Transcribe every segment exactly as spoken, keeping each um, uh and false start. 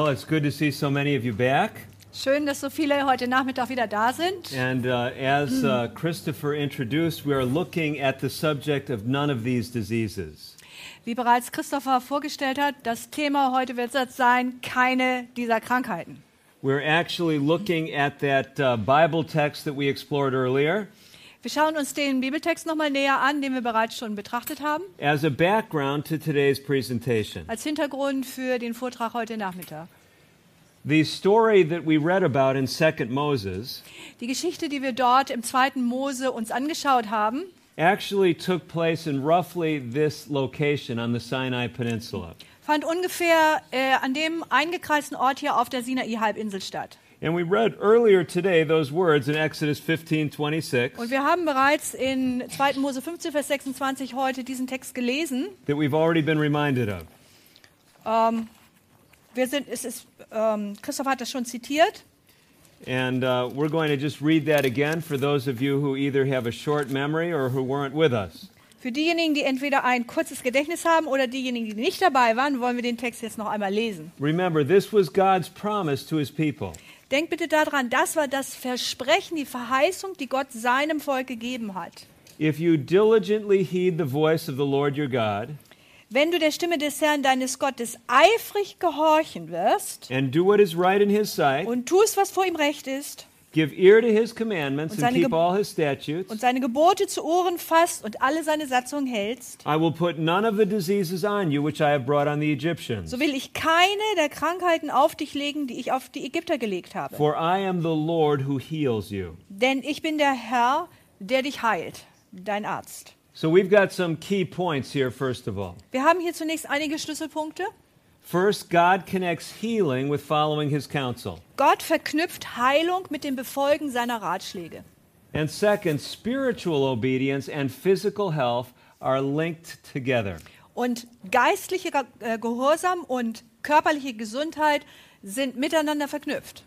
Well, it's good to see so many of you back. Schön, dass so viele heute Nachmittag wieder da sind. And uh, as uh, Christopher introduced, we are looking at the subject of none of these diseases. Wie bereits Christopher vorgestellt hat, das Thema heute wird sein, keine dieser Krankheiten. We're actually looking at that uh, Bible text that we explored earlier. Wir schauen uns den Bibeltext nochmal näher an, den wir bereits schon betrachtet haben, as a background to today's presentation. als Hintergrund für den Vortrag heute Nachmittag. The story that we read about in Second Moses Die Geschichte, die wir dort im zweiten Mose uns angeschaut haben, actually took place in roughly this location on the Sinai Peninsula. fand ungefähr äh, an dem eingekreisten Ort hier auf der Sinai-Halbinsel statt. And we read earlier today those words in Exodus fifteen twenty-six Und wir haben bereits in zweiten Mose fünfzehn, Vers sechsundzwanzig heute diesen Text gelesen. that we've already been reminded of. Ähm, wir sind, es ist, ähm, Christoph hat das schon zitiert. And uh, we're going to just read that again for those of you who either have a short memory or who weren't with us. Für diejenigen, die entweder ein kurzes Gedächtnis haben oder diejenigen, die nicht dabei waren, wollen wir den Text jetzt noch einmal lesen. Remember, this was God's promise to his people. Denkt bitte daran, das war das Versprechen, die Verheißung, die Gott seinem Volk gegeben hat. If you diligently heed the voice of the Lord your God Wenn du der Stimme des Herrn, deines Gottes, eifrig gehorchen wirst and do what is right in his sight, und tust, was vor ihm recht ist, give ear to his commandments Und and seine keep Ge- all his statutes, und seine Gebote zu Ohren fasst und alle seine Satzungen hältst, I will put none of the diseases on you which I have brought on the Egyptians. so will ich keine der Krankheiten auf dich legen, die ich auf die Ägypter gelegt habe. For I am the Lord who heals you. Denn ich bin der Herr, der dich heilt, dein Arzt. So we've got some key points here, first of all. Wir haben hier zunächst einige Schlüsselpunkte. First, God connects healing with following his counsel. Gott verknüpft Heilung mit dem Befolgen seiner Ratschläge. And second, spiritual obedience and physical health are linked together. Und geistliche äh, Gehorsam und körperliche Gesundheit sind miteinander verknüpft.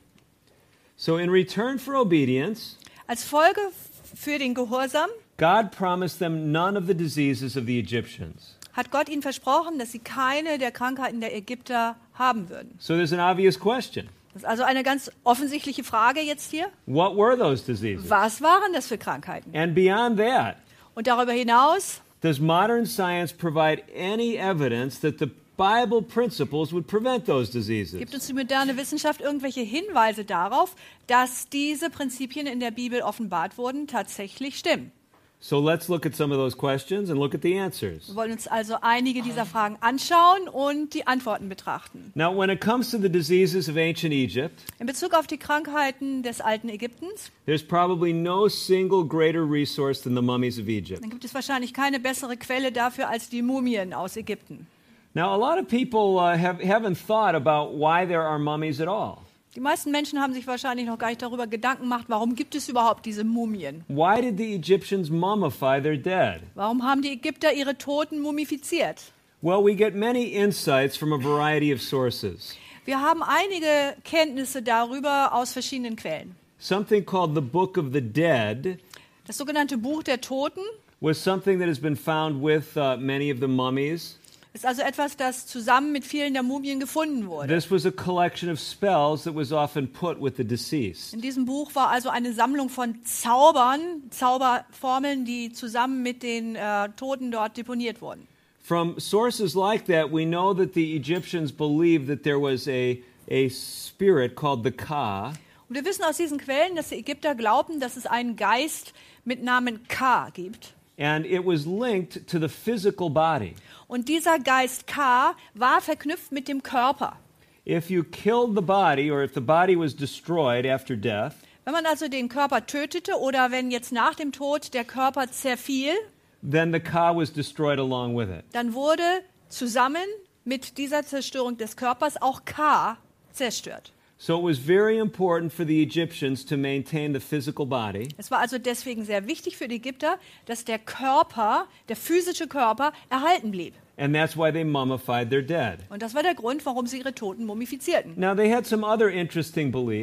So in return for obedience, Als Folge f- für den Gehorsam God promised them none of the diseases of the Egyptians. hat Gott ihnen versprochen, dass sie keine der Krankheiten der Ägypter haben würden. So there's an obvious question. Das ist also eine ganz offensichtliche Frage jetzt hier. What were those diseases? Was waren das für Krankheiten? And beyond that, Und darüber hinaus, does modern science provide any evidence that the Bible principles would prevent those diseases? gibt uns die moderne Wissenschaft irgendwelche Hinweise darauf, dass diese Prinzipien in der Bibel offenbart wurden, tatsächlich stimmen. So let's look at some of those questions and look at the answers. Wir wollen uns also einige dieser Fragen anschauen und die Antworten betrachten. Now, when it comes to the diseases of ancient Egypt, In Bezug auf die Krankheiten des alten Ägyptens, there's probably no single greater resource than the mummies of Egypt. dann gibt es wahrscheinlich keine bessere Quelle dafür als die Mumien aus Ägypten. Now, a lot of people uh, have, haven't thought about why there are mummies at all. Die meisten Menschen haben sich wahrscheinlich noch gar nicht darüber Gedanken gemacht, warum gibt es überhaupt diese Mumien? Why did the Egyptians mummify their dead? Warum haben die Ägypter ihre Toten mumifiziert? Well, we get many insights from a variety of sources. Wir haben einige Kenntnisse darüber aus verschiedenen Quellen. Something called the Book of the Dead Das sogenannte Buch der Toten was something that has been found with uh, many of the mummies. ist also etwas, das zusammen mit vielen der Mumien gefunden wurde. This was a collection of spells that was often put with the deceased. In diesem Buch war also eine Sammlung von Zaubern, Zauberformeln, die zusammen mit den äh, Toten dort deponiert wurden. From sources like that, we know that the Egyptians believed that there was a, a spirit called the Ka, Und wir wissen aus diesen Quellen, dass die Ägypter glaubten, dass es einen Geist mit Namen Ka gibt. and it was linked to the physical body. Und dieser Geist Ka war verknüpft mit dem Körper. If you killed the body, or if the body was destroyed after death, Wenn man also den Körper tötete oder wenn jetzt nach dem Tod der Körper zerfiel, then the Ka was destroyed along with it. dann wurde zusammen mit dieser Zerstörung des Körpers auch Ka zerstört. So it was very important for the Egyptians to maintain the physical body, Es war also deswegen sehr wichtig für die Ägypter, dass der Körper, der physische Körper, erhalten blieb. and that's why they mummified their dead. Und das war der Grund, warum sie ihre Toten mumifizierten. Now, they had some other interesting beliefs.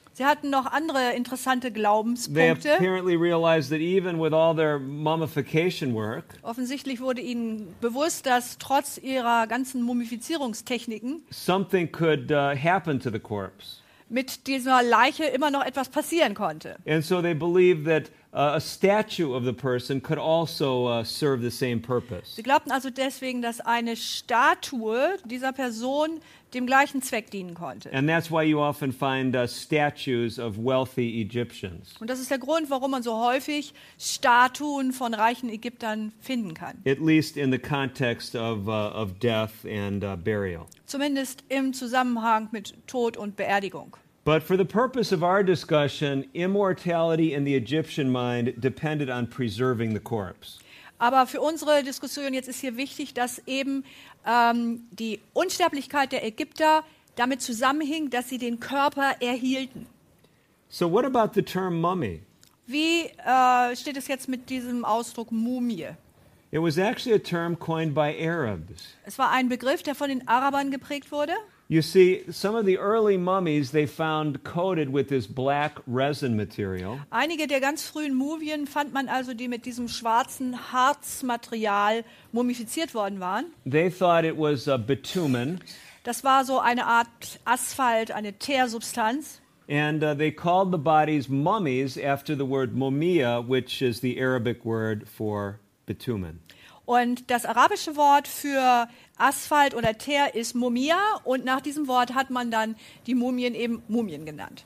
Sie hatten noch andere interessante They Glaubenspunkte. apparently realized that even with all their mummification work, Offensichtlich wurde ihnen bewusst, dass trotz ihrer ganzen Mumifizierungstechniken something could uh, happen to the corpse. mit dieser Leiche immer noch etwas passieren konnte. And so they believed that uh, a statue of the person could also uh, serve the same purpose. Sie glaubten also deswegen, dass eine Statue dieser Person dem gleichen Zweck dienen konnte. And that's why you often find uh, statues of wealthy Egyptians, Und das ist der Grund, warum man so häufig Statuen von reichen Ägyptern finden kann. at least in the context of, uh, of death and uh, burial. Zumindest im Zusammenhang mit Tod und Beerdigung. But for the purpose of our discussion, immortality in the Egyptian mind depended on preserving the corpse. Aber für unsere Diskussion jetzt ist hier wichtig, dass eben ähm, die Unsterblichkeit der Ägypter damit zusammenhing, dass sie den Körper erhielten. So what about the term mummy? Wie äh, steht es jetzt mit diesem Ausdruck Mumie? It was actually a term coined by Arabs. Es war ein Begriff, der von den Arabern geprägt wurde. You see, some of the early mummies they found coated with this black resin material. Einige der ganz frühen Mumien fand man also, die mit diesem schwarzen Harzmaterial mumifiziert worden waren. They thought it was uh, bitumen, Das war so eine Art Asphalt, eine Teersubstanz. and uh, they called the bodies mummies after the word mumia, which is the Arabic word for bitumen. Und das arabische Wort für Asphalt oder Teer ist Mumia und nach diesem Wort hat man dann die Mumien eben Mumien genannt.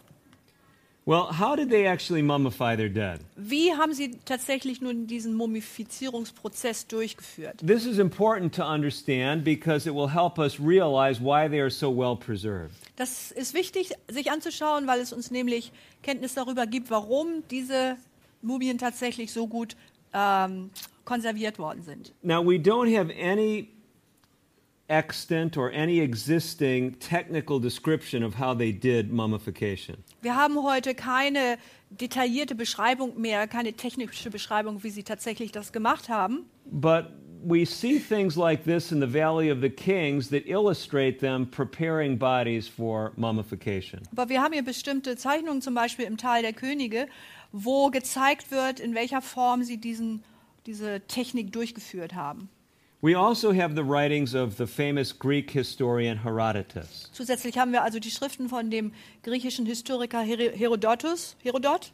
Well, how did they actually mummify their dead? Wie haben sie tatsächlich nun diesen Mumifizierungsprozess durchgeführt? This is important to understand because it will help us realize why they are so well preserved. Das ist wichtig, sich anzuschauen, weil es uns nämlich Kenntnis darüber gibt, warum diese Mumien tatsächlich so gut ähm, konserviert worden sind. Now, we don't have any extant or any existing technical description of how they did mummification. Wir haben heute keine detaillierte Beschreibung mehr, keine technische Beschreibung, wie sie tatsächlich das gemacht haben. But we see things like this in the Valley of the Kings that illustrate them preparing bodies for mummification. Aber wir haben hier bestimmte Zeichnungen, zum Beispiel im Tal der Könige, wo gezeigt wird, in welcher Form sie diesen, diese Technik durchgeführt haben. We also have the writings of the famous Greek historian Herodotus. Zusätzlich haben wir also die Schriften von dem griechischen Historiker Her- Herodotus, Herodot.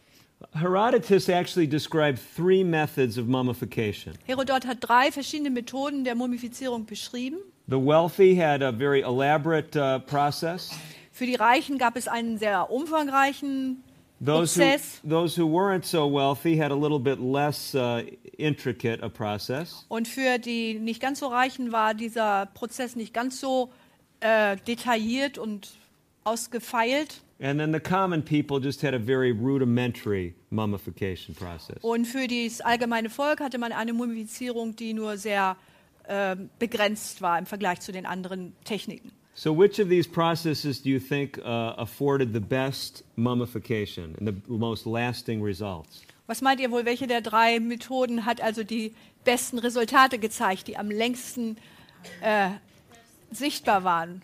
Herodotus actually described three methods of mummification. Herodot hat drei verschiedene Methoden der Mumifizierung beschrieben. The wealthy had a very elaborate uh, process. Für die Reichen gab es einen sehr umfangreichen Those who, Prozess. those who weren't so wealthy had a little bit less uh, intricate a process. Und für die nicht ganz so Reichen war dieser Prozess nicht ganz so äh, detailliert und ausgefeilt. And then the common people just had a very rudimentary mummification process. Und für das allgemeine Volk hatte man eine Mumifizierung, die nur sehr äh, begrenzt war im Vergleich zu den anderen Techniken. So which of these processes do you think uh, afforded the best mummification and the most lasting results? Was meint ihr wohl, welche der drei Methoden hat also die besten Resultate gezeigt, die am längsten äh, sichtbar waren?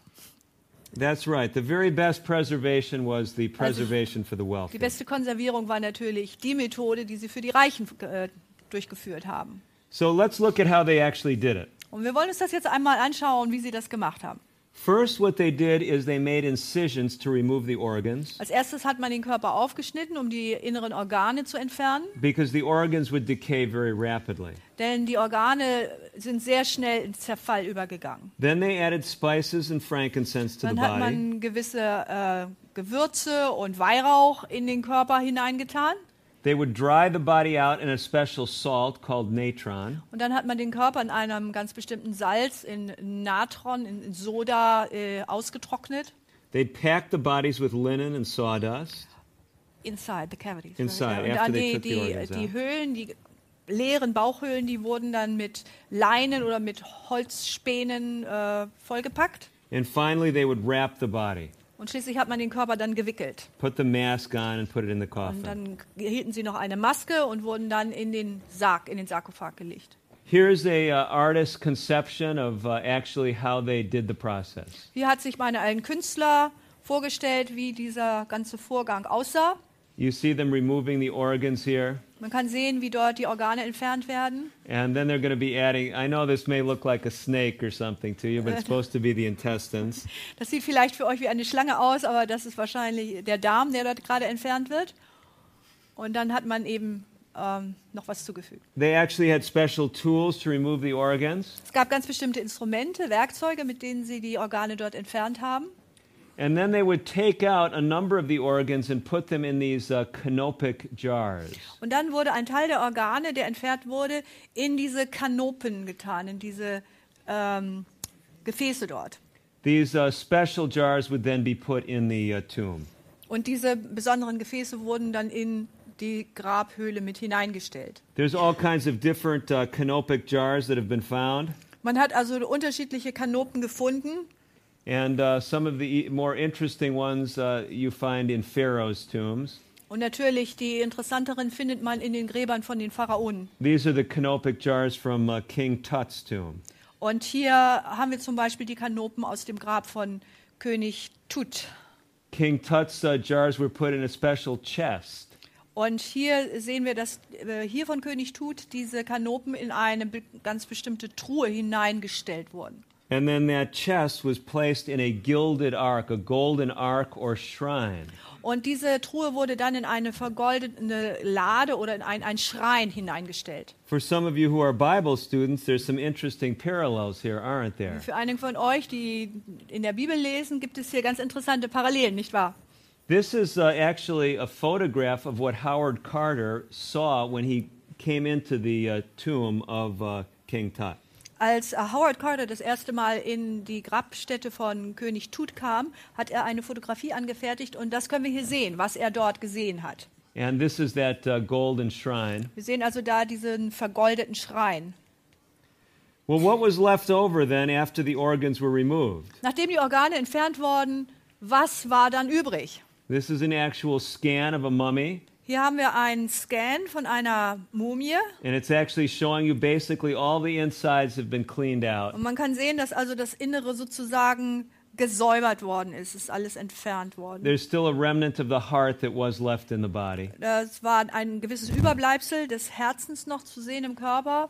That's right. The very best preservation was the preservation for the Die wealthy. beste Konservierung war natürlich die Methode, die sie für die Reichen äh, durchgeführt haben. So let's look at how they actually did it. Und wir wollen uns das jetzt einmal anschauen, wie sie das gemacht haben. First, what they did is they made incisions to remove the organs Als erstes hat man den Körper aufgeschnitten, um die inneren Organe zu entfernen, because the organs would decay very rapidly. denn die Organe sind sehr schnell in Zerfall übergegangen. Then they added spices and frankincense to the Dann hat body. man gewisse äh, Gewürze und Weihrauch in den Körper hineingetan. They would dry the body out in a special salt called natron. Und dann hat man den Körper in einem ganz bestimmten Salz, in Natron, in Soda äh, ausgetrocknet. They'd pack the bodies with linen and sawdust. Inside the cavities. Inside, Und after dann they die, took the die, organs die out. Höhlen, die leeren Bauchhöhlen, die wurden dann mit Leinen oder mit Holzspänen äh, vollgepackt. And finally, they would wrap the body, Und schließlich hat man den Körper dann gewickelt. put the mask on, and put it in the Und coffin. dann hielten sie noch eine Maske und wurden dann in den Sarg, in den Sarkophag gelegt. Here's a uh, artist's conception of uh, actually how they did the process. Hier hat sich meine ein Künstler vorgestellt, wie dieser ganze Vorgang aussah. You see them removing the organs here. Man kann sehen, wie dort die Organe entfernt werden. And then they're going to be adding, I know this may look like a snake or something to you, but it's supposed to be the intestines. Das sieht vielleicht für euch wie eine Schlange aus, aber das ist wahrscheinlich der Darm, der dort gerade entfernt wird. Und dann hat man eben ähm, noch was zugefügt. They actually had special tools to remove the organs. Es gab ganz bestimmte Instrumente, Werkzeuge, mit denen sie die Organe dort entfernt haben. And then they would take out a number of the organs and put them in these uh, canopic jars. Und dann wurde ein Teil der Organe, der entfernt wurde, in diese Kanopen getan, in diese ähm, Gefäße dort. These uh, special jars would then be put in the uh, tomb. Und diese besonderen Gefäße wurden dann in die Grabhöhle mit hineingestellt. There's all kinds of different uh, canopic jars that have been found. Man hat also unterschiedliche Kanopen gefunden. And uh, some of the e- more interesting ones uh, you find in Pharaoh's tombs. Und natürlich die interessanteren findet man in den Gräbern von den Pharaonen. These are the canopic jars from uh, King Tut's tomb. Und hier haben wir zum Beispiel die Kanopen aus dem Grab von König Tut. King Tut's uh, jars were put in a special chest. Und hier sehen wir, dass äh, hier von König Tut diese Kanopen in eine be- ganz bestimmte Truhe hineingestellt wurden. And then that chest was placed in a gilded ark, a golden ark or shrine. Und diese Truhe wurde dann in eine vergoldete Lade oder in ein, ein Schrein hineingestellt. For some of you who are Bible students, there's some interesting parallels here, aren't there? Für einige von euch, die in der Bibel lesen, gibt es hier ganz interessante Parallelen, nicht wahr? This is uh, actually a photograph of what Howard Carter saw when he came into the uh, tomb of uh, King Tut. Als äh, Howard Carter das erste Mal in die Grabstätte von König Tut kam, hat er eine Fotografie angefertigt und das können wir hier sehen, was er dort gesehen hat. And this is that uh, golden shrine. Wir sehen also da diesen vergoldeten Schrein. Well, what was left over then after the organs were removed? Nachdem die Organe entfernt wurden, was war dann übrig? This is an actual scan of a mummy, Hier haben wir einen Scan von einer Mumie and it's actually showing you basically all the insides have been cleaned out. und man kann sehen, dass also das Innere sozusagen gesäubert worden ist. Es ist alles entfernt worden. There's still a remnant of the heart that was left in the body. Es war ein gewisses Überbleibsel des Herzens noch zu sehen im Körper.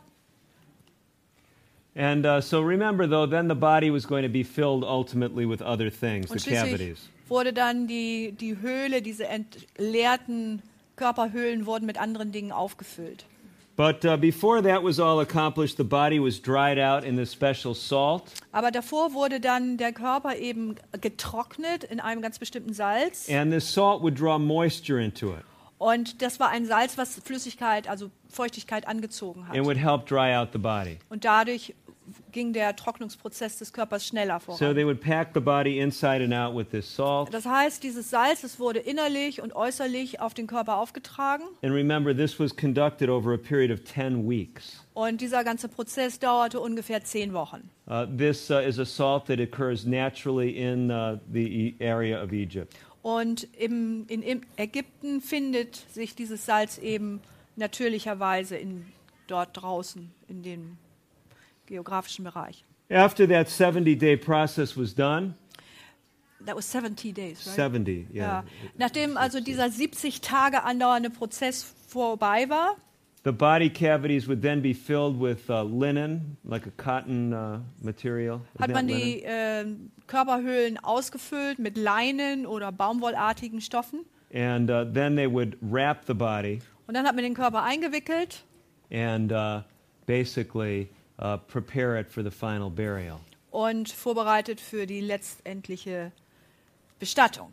And uh, so remember, though, then the body was going to be filled ultimately with other things, the Und schließlich cavities. wurde dann die, die Höhle, diese entleerten Körperhöhlen wurden mit anderen Dingen aufgefüllt. But uh, before that was all accomplished, the body was dried out in this special salt. Aber davor wurde dann der Körper eben getrocknet in einem ganz bestimmten Salz. And this salt would draw moisture into it Und das war ein Salz, was Flüssigkeit, also Feuchtigkeit angezogen hat. and would help dry out the body. Und dadurch ging der Trocknungsprozess des Körpers schneller So voran. they would pack the body inside and out with this salt. Das heißt, dieses Salz, das wurde innerlich und äußerlich auf den Körper aufgetragen. And remember, this was conducted over a period of ten weeks. Und dieser ganze Prozess dauerte ungefähr zehn Wochen. Uh, this uh, is a salt that occurs naturally in uh, the e- area of Egypt. Und im, in, in Ägypten findet sich dieses Salz eben natürlicherweise in, dort draußen in dem geografischen Bereich. After that seventy-day process was done, That was seventy days, right? seventy, Ja. yeah. Nachdem also dieser siebzig Tage andauernde Prozess vorbei war, The body cavities would then be filled with uh, linen, like a cotton uh, material. hat Isn't man that die linen? äh, Körperhöhlen ausgefüllt mit Leinen oder baumwollartigen Stoffen. And uh, then they would wrap the body Und dann hat man den Körper eingewickelt and uh, basically uh, prepare it for the final burial. und vorbereitet für die letztendliche Bestattung.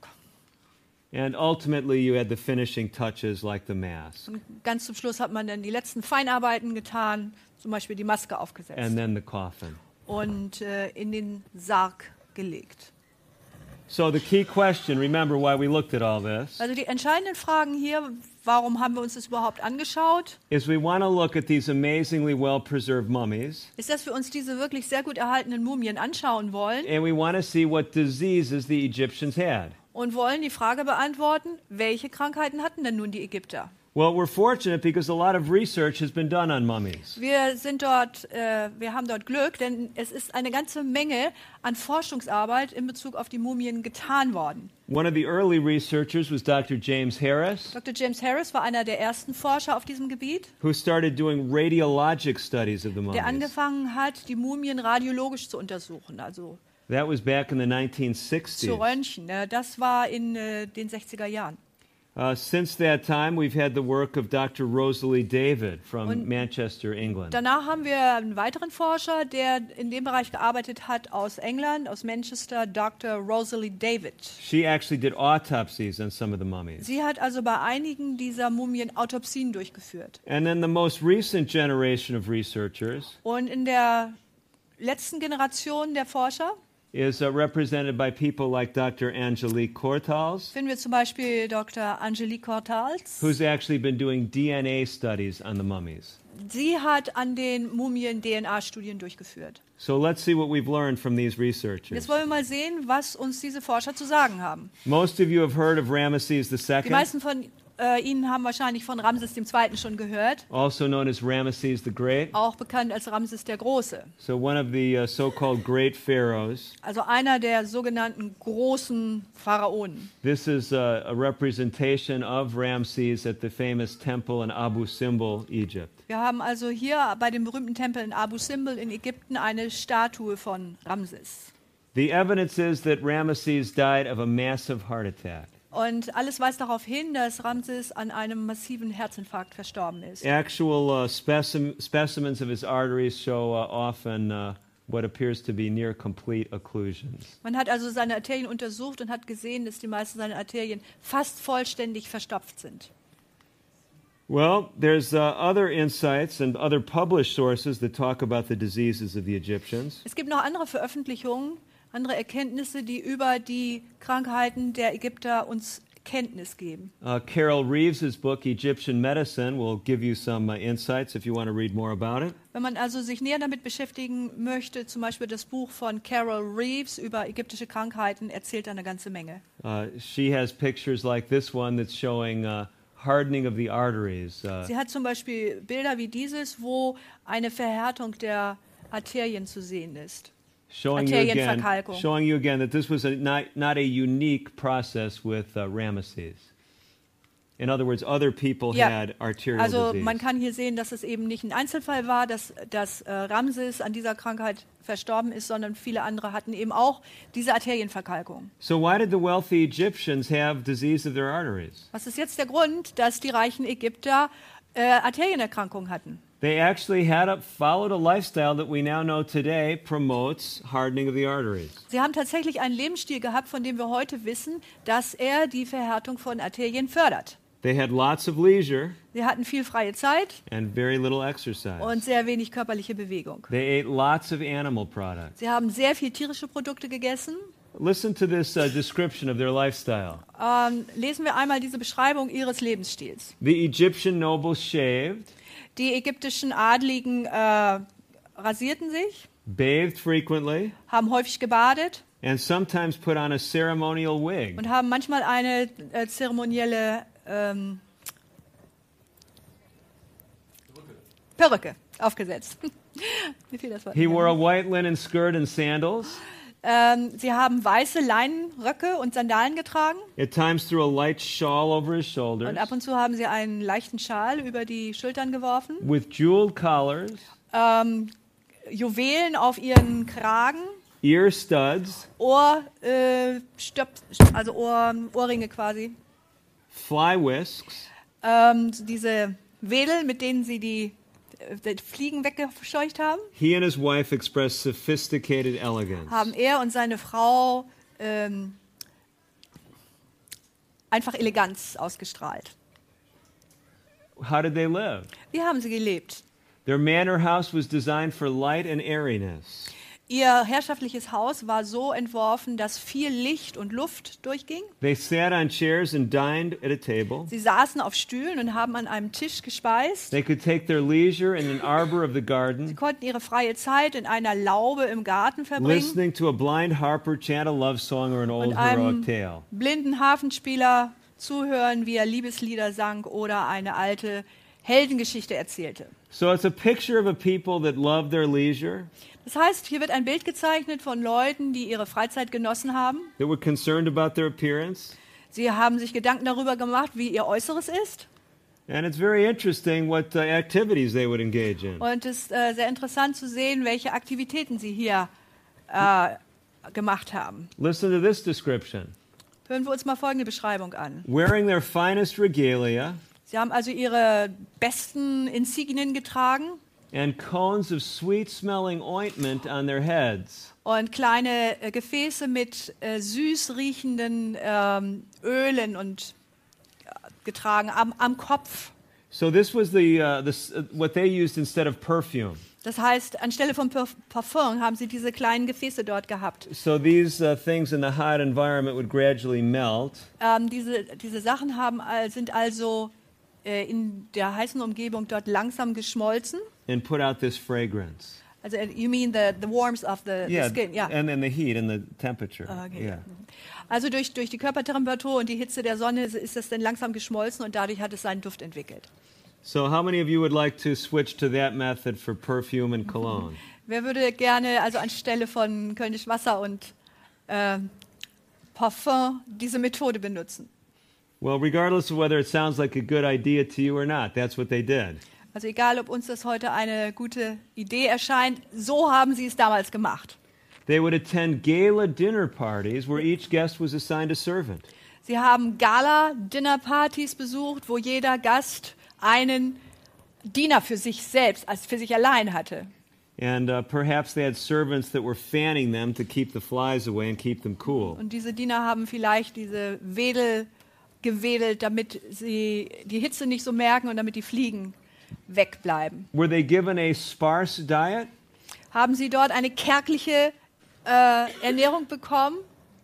And ultimately, you had the finishing touches like the mask Und ganz zum Schluss hat man dann die letzten Feinarbeiten getan, zum Beispiel die Maske aufgesetzt and then the coffin. und äh, in den Sarg gelegt. So the key question, remember why we looked at all this, Also die entscheidenden Fragen hier, warum haben wir uns das überhaupt angeschaut, is we want to look at these amazingly well-preserved mummies, ist, dass wir uns diese wirklich sehr gut erhaltenen Mumien anschauen wollen and we want to see what diseases the Egyptians had. und wollen die Frage beantworten, welche Krankheiten hatten denn nun die Ägypter? Well, we're fortunate because a lot of research has been done on mummies. Wir sind dort, äh, wir haben dort Glück, denn es ist eine ganze Menge an Forschungsarbeit in Bezug auf die Mumien getan worden. One of the early researchers was Doctor James Harris, Doktor James Harris war einer der ersten Forscher auf diesem Gebiet, who started doing radiologic studies of the der mummies. angefangen hat, die Mumien radiologisch zu untersuchen, also That was back in the nineteen sixties. zu röntgen. Äh, Das war in äh, den sechziger Jahren. Uh, since that time, we've had the work of Doctor Rosalie David from Und Manchester, England. Danach haben wir einen weiteren Forscher, der in dem Bereich gearbeitet hat, aus England, aus Manchester, Doktor Rosalie David. She actually did autopsies on some of the mummies. Sie hat also bei einigen dieser Mumien Autopsien durchgeführt. And then the most recent generation of researchers Und in der letzten Generation der Forscher is uh, represented by people like Doctor Angelique Cortals, finden wir zum Beispiel Doktor Angelique Cortals. who's actually been doing D N A studies on the mummies. Sie hat an den Mumien D N A-Studien durchgeführt. So let's see what we've learned from these researchers. Jetzt wollen wir mal sehen, was uns diese Forscher zu sagen haben. Most of you have heard of Ramesses the Die Second, meisten von äh, Ihnen haben wahrscheinlich von Ramses der Zweite schon gehört, also known as Ramesses the Great. auch bekannt als Ramses der Große. So one of the uh, so-called great pharaohs. Also einer der sogenannten großen Pharaonen. This is uh, a representation of Ramses at the famous temple in Abu Simbel, Egypt. Wir haben also hier bei dem berühmten Tempel in Abu Simbel in Ägypten eine Statue von Ramses. The evidence is that Ramesses died of a massive heart attack. Und alles weist darauf hin, dass Ramses an einem massiven Herzinfarkt verstorben ist. Actual uh, specim- specimens of his arteries show uh, often uh, what appears to be near complete occlusions. Man hat also seine Arterien untersucht und hat gesehen, dass die meisten seiner Arterien fast vollständig verstopft sind. Well, there's uh, other insights and other published sources that talk about the diseases of the Egyptians. Es gibt noch andere Veröffentlichungen, andere Erkenntnisse, die über die Krankheiten der Ägypter uns Kenntnis geben. Uh, Carol Reeves's book, Egyptian Medicine, will give you some uh, insights if you want to read more about it. Wenn man also sich näher damit beschäftigen möchte, zum Beispiel das Buch von Carol Reeves über ägyptische Krankheiten, erzählt eine ganze Menge. Uh, she has pictures like this one that's showing uh, hardening of the arteries. Uh, Sie hat zum Beispiel Bilder wie dieses, wo eine Verhärtung der Arterien zu sehen ist. showing you again, Arterienverkalkung. showing you again that this was a, not, not a unique process with uh, Ramesses. In other words, other people Ja, had arterial also disease. man kann hier sehen, dass es eben nicht ein Einzelfall war, dass, dass äh, Ramses an dieser Krankheit verstorben ist, sondern viele andere hatten eben auch diese Arterienverkalkung. So why did the wealthy Egyptians have disease of their arteries? Was ist jetzt der Grund, dass die reichen Ägypter äh, Arterienerkrankungen hatten? They actually had a, followed a lifestyle that we now know today promotes hardening of the arteries. Sie haben tatsächlich einen Lebensstil gehabt, von dem wir heute wissen, dass er die Verhärtung von Arterien fördert. They had lots of leisure Sie hatten viel freie Zeit and very little exercise. und sehr wenig körperliche Bewegung. They ate lots of animal products. Sie haben sehr viel tierische Produkte gegessen. Listen to this uh, description of their lifestyle. Ähm, lesen wir einmal diese Beschreibung ihres Lebensstils. The Egyptian nobles shaved, Die ägyptischen Adligen äh, rasierten sich, bathed frequently, haben häufig gebadet and sometimes put on a ceremonial wig. und haben manchmal eine äh, zeremonielle ähm, Perücke aufgesetzt. Mir fiel das Wort He nicht wore a ein. white linen skirt and sandals. ähm, Sie haben weiße Leinenröcke und Sandalen getragen At times threw a light shawl over his shoulders und ab und zu haben sie einen leichten Schal über die Schultern geworfen, with jeweled collars, ähm, Juwelen auf ihren Kragen, ear studs, Ohr, äh, Stöp also Ohr, Ohrringe quasi, fly whisks, ähm, diese Wedel, mit denen sie die, äh, die Fliegen weggescheucht haben, He and his wife expressed sophisticated elegance. haben er und seine Frau ähm, einfach Eleganz ausgestrahlt. How did they live? Wie haben sie gelebt? Their manor house was designed for light and airiness. Ihr herrschaftliches Haus war so entworfen, dass viel Licht und Luft durchging. They sat on chairs and dined at a table. Sie saßen auf Stühlen und haben an einem Tisch gespeist. They could take their leisure in an arbor of the Sie garden, konnten ihre freie Zeit in einer Laube im Garten verbringen listening to a blind harper chant a love song or an old und einem heroic tale. blinden Harfenspieler zuhören, wie er Liebeslieder sang oder eine alte Heldengeschichte erzählte. So it's a picture of a people that love their leisure, Das heißt, hier wird ein Bild gezeichnet von Leuten, die ihre Freizeit genossen haben. that were concerned about their appearance. Sie haben sich Gedanken darüber gemacht, wie ihr Äußeres ist. And it's very interesting what uh, activities they would engage in. Und es ist äh, sehr interessant zu sehen, welche Aktivitäten sie hier äh, gemacht haben. Listen to this description. Hören wir uns mal folgende Beschreibung an. Wearing their finest regalia Sie haben also ihre besten Insignien getragen and cones of sweet-smelling ointment on their heads. und kleine äh, Gefäße mit äh, süß riechenden ähm, Ölen und äh, getragen am, am Kopf. So this was the, uh, the s- uh, what they used instead of perfume. Das heißt, anstelle von Parf- Parfum haben sie diese kleinen Gefäße dort gehabt. So these uh, things in the hot environment would gradually melt, Ähm, diese, diese Sachen haben, äh, sind also äh, in der heißen Umgebung dort langsam geschmolzen. and put out this fragrance. Also, äh, you mean the, the warmth of the, the Yeah, skin? Ja. and then the heat and the temperature. Okay. Yeah. Also durch, durch die Körpertemperatur und die Hitze der Sonne ist das dann langsam geschmolzen und dadurch hat es seinen Duft entwickelt. So how many of you would like to switch to that method for perfume and cologne? Wer würde gerne also anstelle von Kölnisch Wasser und äh, Parfum diese Methode benutzen? Well, regardless of whether it sounds like a good idea to you or not, that's what they did. Also egal, ob uns das heute eine gute Idee erscheint, so haben sie es damals gemacht. They would attend gala dinner parties where each guest was assigned a servant. Sie haben Gala-Dinnerpartys besucht, wo jeder Gast einen Diener für sich selbst, also für sich allein hatte. And uh, perhaps they had servants that were fanning them to keep the flies away and keep them cool. Und diese Diener haben vielleicht diese Wedel gewedelt, damit sie die Hitze nicht so merken und damit die Fliegen wegbleiben. Were they given a sparse diet? Haben sie dort eine kärgliche äh, Ernährung bekommen?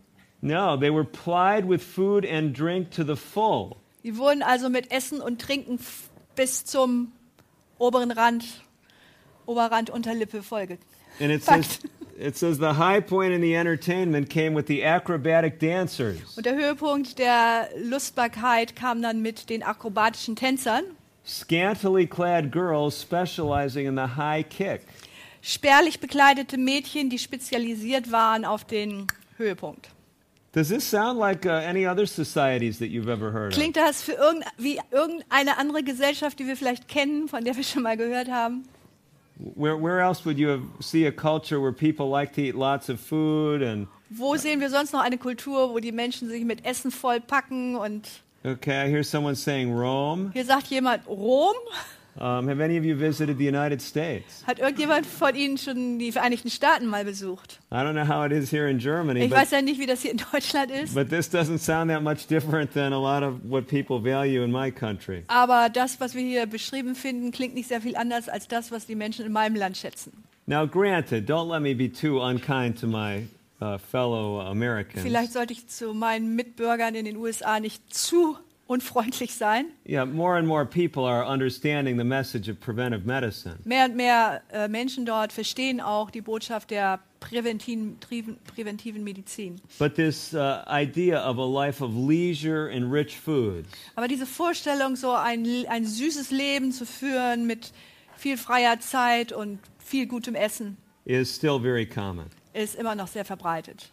No, they were plied with food and drink to the full. Die wurden also mit Essen und Trinken f- bis zum oberen Rand, Oberrand, Unterlippe vollge. And it says, it says the high point in the entertainment came with the acrobatic dancers, Und der Höhepunkt der Lustbarkeit kam dann mit den akrobatischen Tänzern. scantily clad girls specializing in the high kick. Spärlich bekleidete Mädchen, die spezialisiert waren auf den Höhepunkt. Does this sound like uh, any other societies that you've ever heard of? Klingt das für irgend, wie irgendeine andere Gesellschaft, die wir vielleicht kennen, von der wir schon mal gehört haben? Where, where else would you have, see a culture where people like to eat lots of food and Wo sehen wir sonst noch eine Kultur, wo die Menschen sich mit Essen vollpacken? Und okay, I hear someone saying Rome. hier sagt jemand Rom. Um, have any of you visited the United States? Hat irgendjemand von Ihnen schon die Vereinigten Staaten mal besucht? I don't know how it is here in Germany, Ich but, weiß ja nicht, wie das hier in Deutschland ist. but this doesn't sound that much different than a lot of what people value in my country. Aber das, was wir hier beschrieben finden, klingt nicht sehr viel anders als das, was die Menschen in meinem Land schätzen. Now, granted, don't let me be too unkind to my uh, fellow Americans. Vielleicht sollte ich zu meinen Mitbürgern in den U S A nicht zu unfreundlich sein. Yeah, more and more people are understanding the message of preventive medicine. Mehr und mehr äh, Menschen dort verstehen auch die Botschaft der präventiven, triven- präventiven Medizin. But this uh, idea of a life of leisure and rich foods Aber diese Vorstellung, so ein, ein süßes Leben zu führen mit viel freier Zeit und viel gutem Essen, is still very common. ist immer noch sehr verbreitet.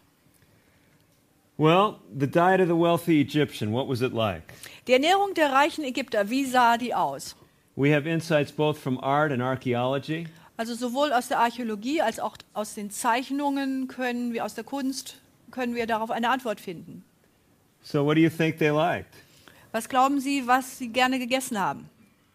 Well, the diet of the wealthy Egyptian, what was it like? Die Ernährung der reichen Ägypter, wie sah die aus? We have insights both from art and archaeology. Also sowohl aus der Archäologie als auch aus den Zeichnungen können wir aus der Kunst können wir darauf eine Antwort finden. So what do you think they liked? Was glauben Sie, was sie gerne gegessen haben?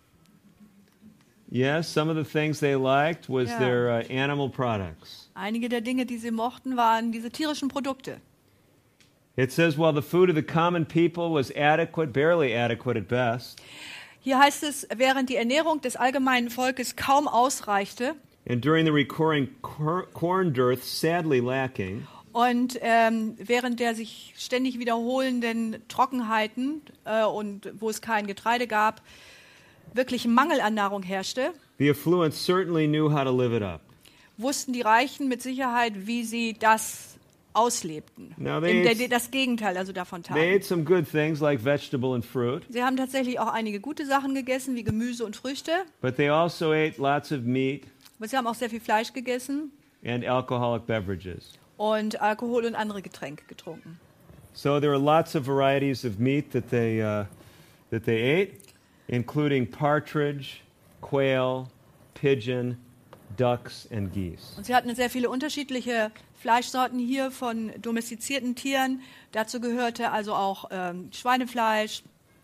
Yes, some of the things they liked was Yeah. their uh, animal products. Einige der Dinge, die sie mochten, waren diese tierischen Produkte. It says, while the food of the common people was adequate, barely adequate at best, Hier heißt es, während die Ernährung des allgemeinen Volkes kaum ausreichte and during the recurring cor- corn dearth sadly lacking, und ähm, während der sich ständig wiederholenden Trockenheiten äh, und wo es kein Getreide gab, wirklich Mangel an Nahrung herrschte, the affluent certainly knew how to live it up. wussten die Reichen mit Sicherheit, wie sie das auslebten. Now they In der, ate- das Gegenteil also davon They taten. ate some good things like vegetable and fruit, Sie haben tatsächlich auch einige gute Sachen gegessen, wie Gemüse und Früchte. but they also ate lots of meat Aber sie haben auch sehr viel Fleisch gegessen and alcoholic beverages. und Alkohol und andere Getränke getrunken. So there were lots of varieties of meat that they, uh, that they ate, including partridge, quail, pigeon, ducks, and geese. Und sie hatten sehr viele unterschiedliche Fleischsorten hier von domestizierten Tieren. Dazu gehörte also auch ähm, Schweinefleisch,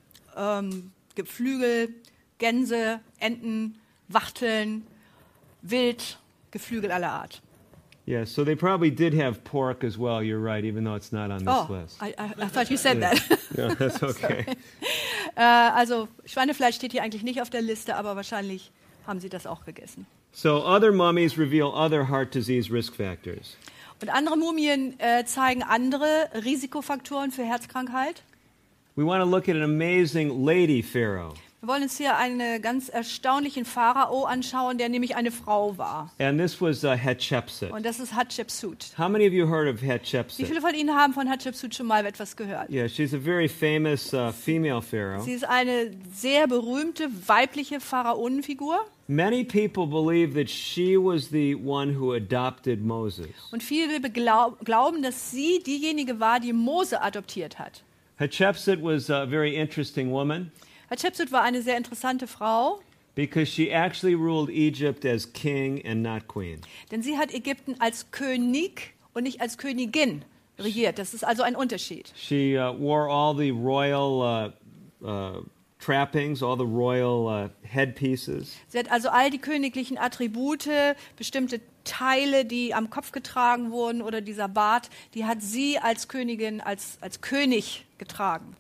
ähm, Geflügel, Gänse, Enten, Wachteln, Wild, Geflügel aller Art. Yeah, so they probably did have pork as well, you're right, even though it's not on this Oh, list. I, I, I thought you said that. Yeah, that's okay. äh, also Schweinefleisch steht hier eigentlich nicht auf der Liste, aber wahrscheinlich haben sie das auch gegessen. So other mummies reveal other heart disease risk factors. Und andere Mumien äh, zeigen andere Risikofaktoren für Herzkrankheit. We want to look at an amazing lady pharaoh. Wir wollen uns hier einen ganz erstaunlichen Pharao anschauen, der nämlich eine Frau war. And this was uh, Hatshepsut. Und das ist Hatschepsut. How many of you heard of Wie Hatshepsut? viele von Ihnen haben von Hatschepsut schon mal etwas gehört? Yeah, she's a very famous uh, female pharaoh. Sie ist eine sehr berühmte weibliche Pharaonenfigur. Many people believe that she was the one who adopted Moses. Und viele beglaub, glauben, dass sie diejenige war, die Mose adoptiert hat. Hatshepsut was a very interesting woman Hatschepsut war eine sehr interessante Frau, because she actually ruled Egypt as king and not queen. denn sie hat Ägypten als König und nicht als Königin regiert. Das ist also ein Unterschied. She uh, wore all the royal uh, uh, trappings, all the royal uh, headpieces. Sie hat also all die königlichen Attribute, bestimmte Teile, die am Kopf getragen wurden oder dieser Bart, die hat sie als Königin, als, als König getragen.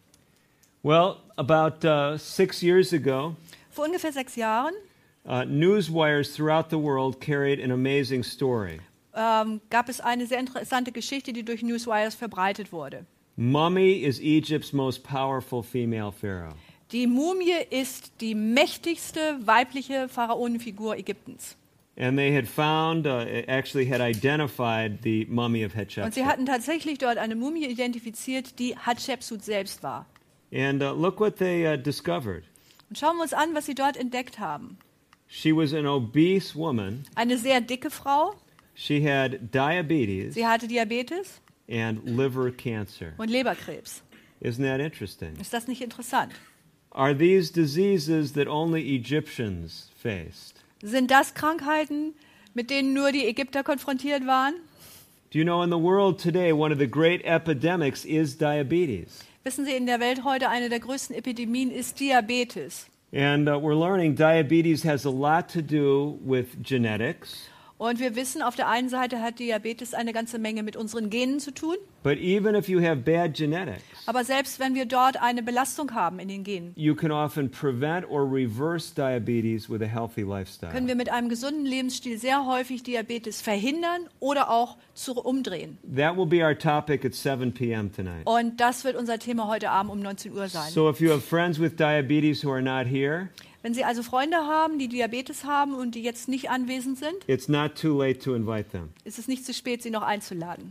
Well, about uh, six years ago, Vor ungefähr sechs Jahren uh, newswires throughout the world carried an amazing story. ähm, gab es eine sehr interessante Geschichte, die durch Newswires verbreitet wurde. Mummy is Egypt's most powerful female pharaoh. Die Mumie ist die mächtigste weibliche Pharaonenfigur Ägyptens. And they had found, uh, actually had identified the mummy of Und Hatshepsut. sie hatten tatsächlich dort eine Mumie identifiziert, die Hatschepsut selbst war. And uh, look what they uh, discovered. Und schauen wir uns an, was sie dort entdeckt haben. She was an obese woman. Eine sehr dicke Frau, She had diabetes sie hatte Diabetes and liver cancer. und Leberkrebs. Isn't that interesting? Ist das nicht interessant? Are these diseases that only Egyptians faced? Sind das Krankheiten, mit denen nur die Ägypter konfrontiert waren? Do you know, in the world today, one of the great epidemics is diabetes. Wissen Sie, in der Welt heute eine der größten Epidemien ist Diabetes. And uh, we're learning diabetes has a lot to do with genetics. Und wir wissen, auf der einen Seite hat Diabetes eine ganze Menge mit unseren Genen zu tun. But even if you have bad genetics, Aber selbst wenn wir dort eine Belastung haben in den Genen, you can often prevent or reverse diabetes with a healthy können lifestyle. wir mit einem gesunden Lebensstil sehr häufig Diabetes verhindern oder auch zu umdrehen. That will be our topic at seven p.m. tonight. Und das wird unser Thema heute Abend um neunzehn Uhr sein. So if you have friends with diabetes who are not here, Wenn Sie also Freunde haben, die Diabetes haben und die jetzt nicht anwesend sind, it's not too late to invite them. ist es nicht zu spät, sie noch einzuladen.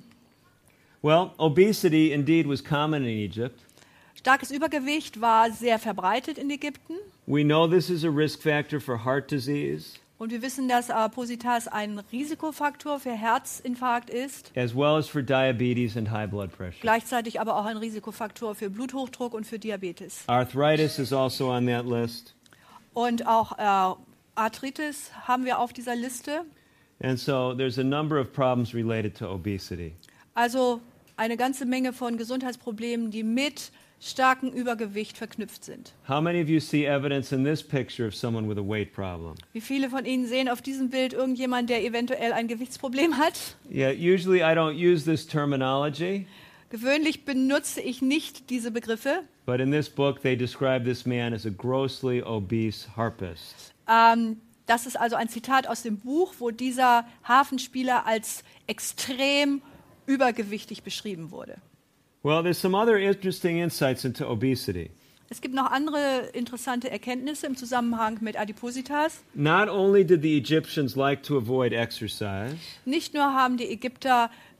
Well, obesity indeed was common in Egypt. Starkes Übergewicht war sehr verbreitet in Ägypten. We know this is a risk factor for heart disease, Und wir wissen, dass Adipositas ein Risikofaktor für Herzinfarkt ist, as well as for diabetes and high blood pressure. gleichzeitig aber auch ein Risikofaktor für Bluthochdruck und für Diabetes. Arthritis is also on that list. Und auch äh, Arthritis haben wir auf dieser Liste. And so there's a number of problems related to obesity. Also eine ganze Menge von Gesundheitsproblemen, die mit starkem Übergewicht verknüpft sind. How many of you see evidence in this picture of someone with a weight problem? Wie viele von Ihnen sehen auf diesem Bild irgendjemand, der eventuell ein Gewichtsproblem hat? Yeah, usually I don't use this terminology, Gewöhnlich benutze ich nicht diese Begriffe. but in this book they describe this man as a grossly obese harpist. Ähm, das ist also ein Zitat aus dem Buch, wo dieser Hafenspieler als extrem übergewichtig beschrieben wurde. Well, there's some other interesting insights into obesity. Es gibt noch andere interessante Erkenntnisse im Zusammenhang mit Adipositas. Not only did the Egyptians like to avoid exercise, Nicht nur haben die Ägypter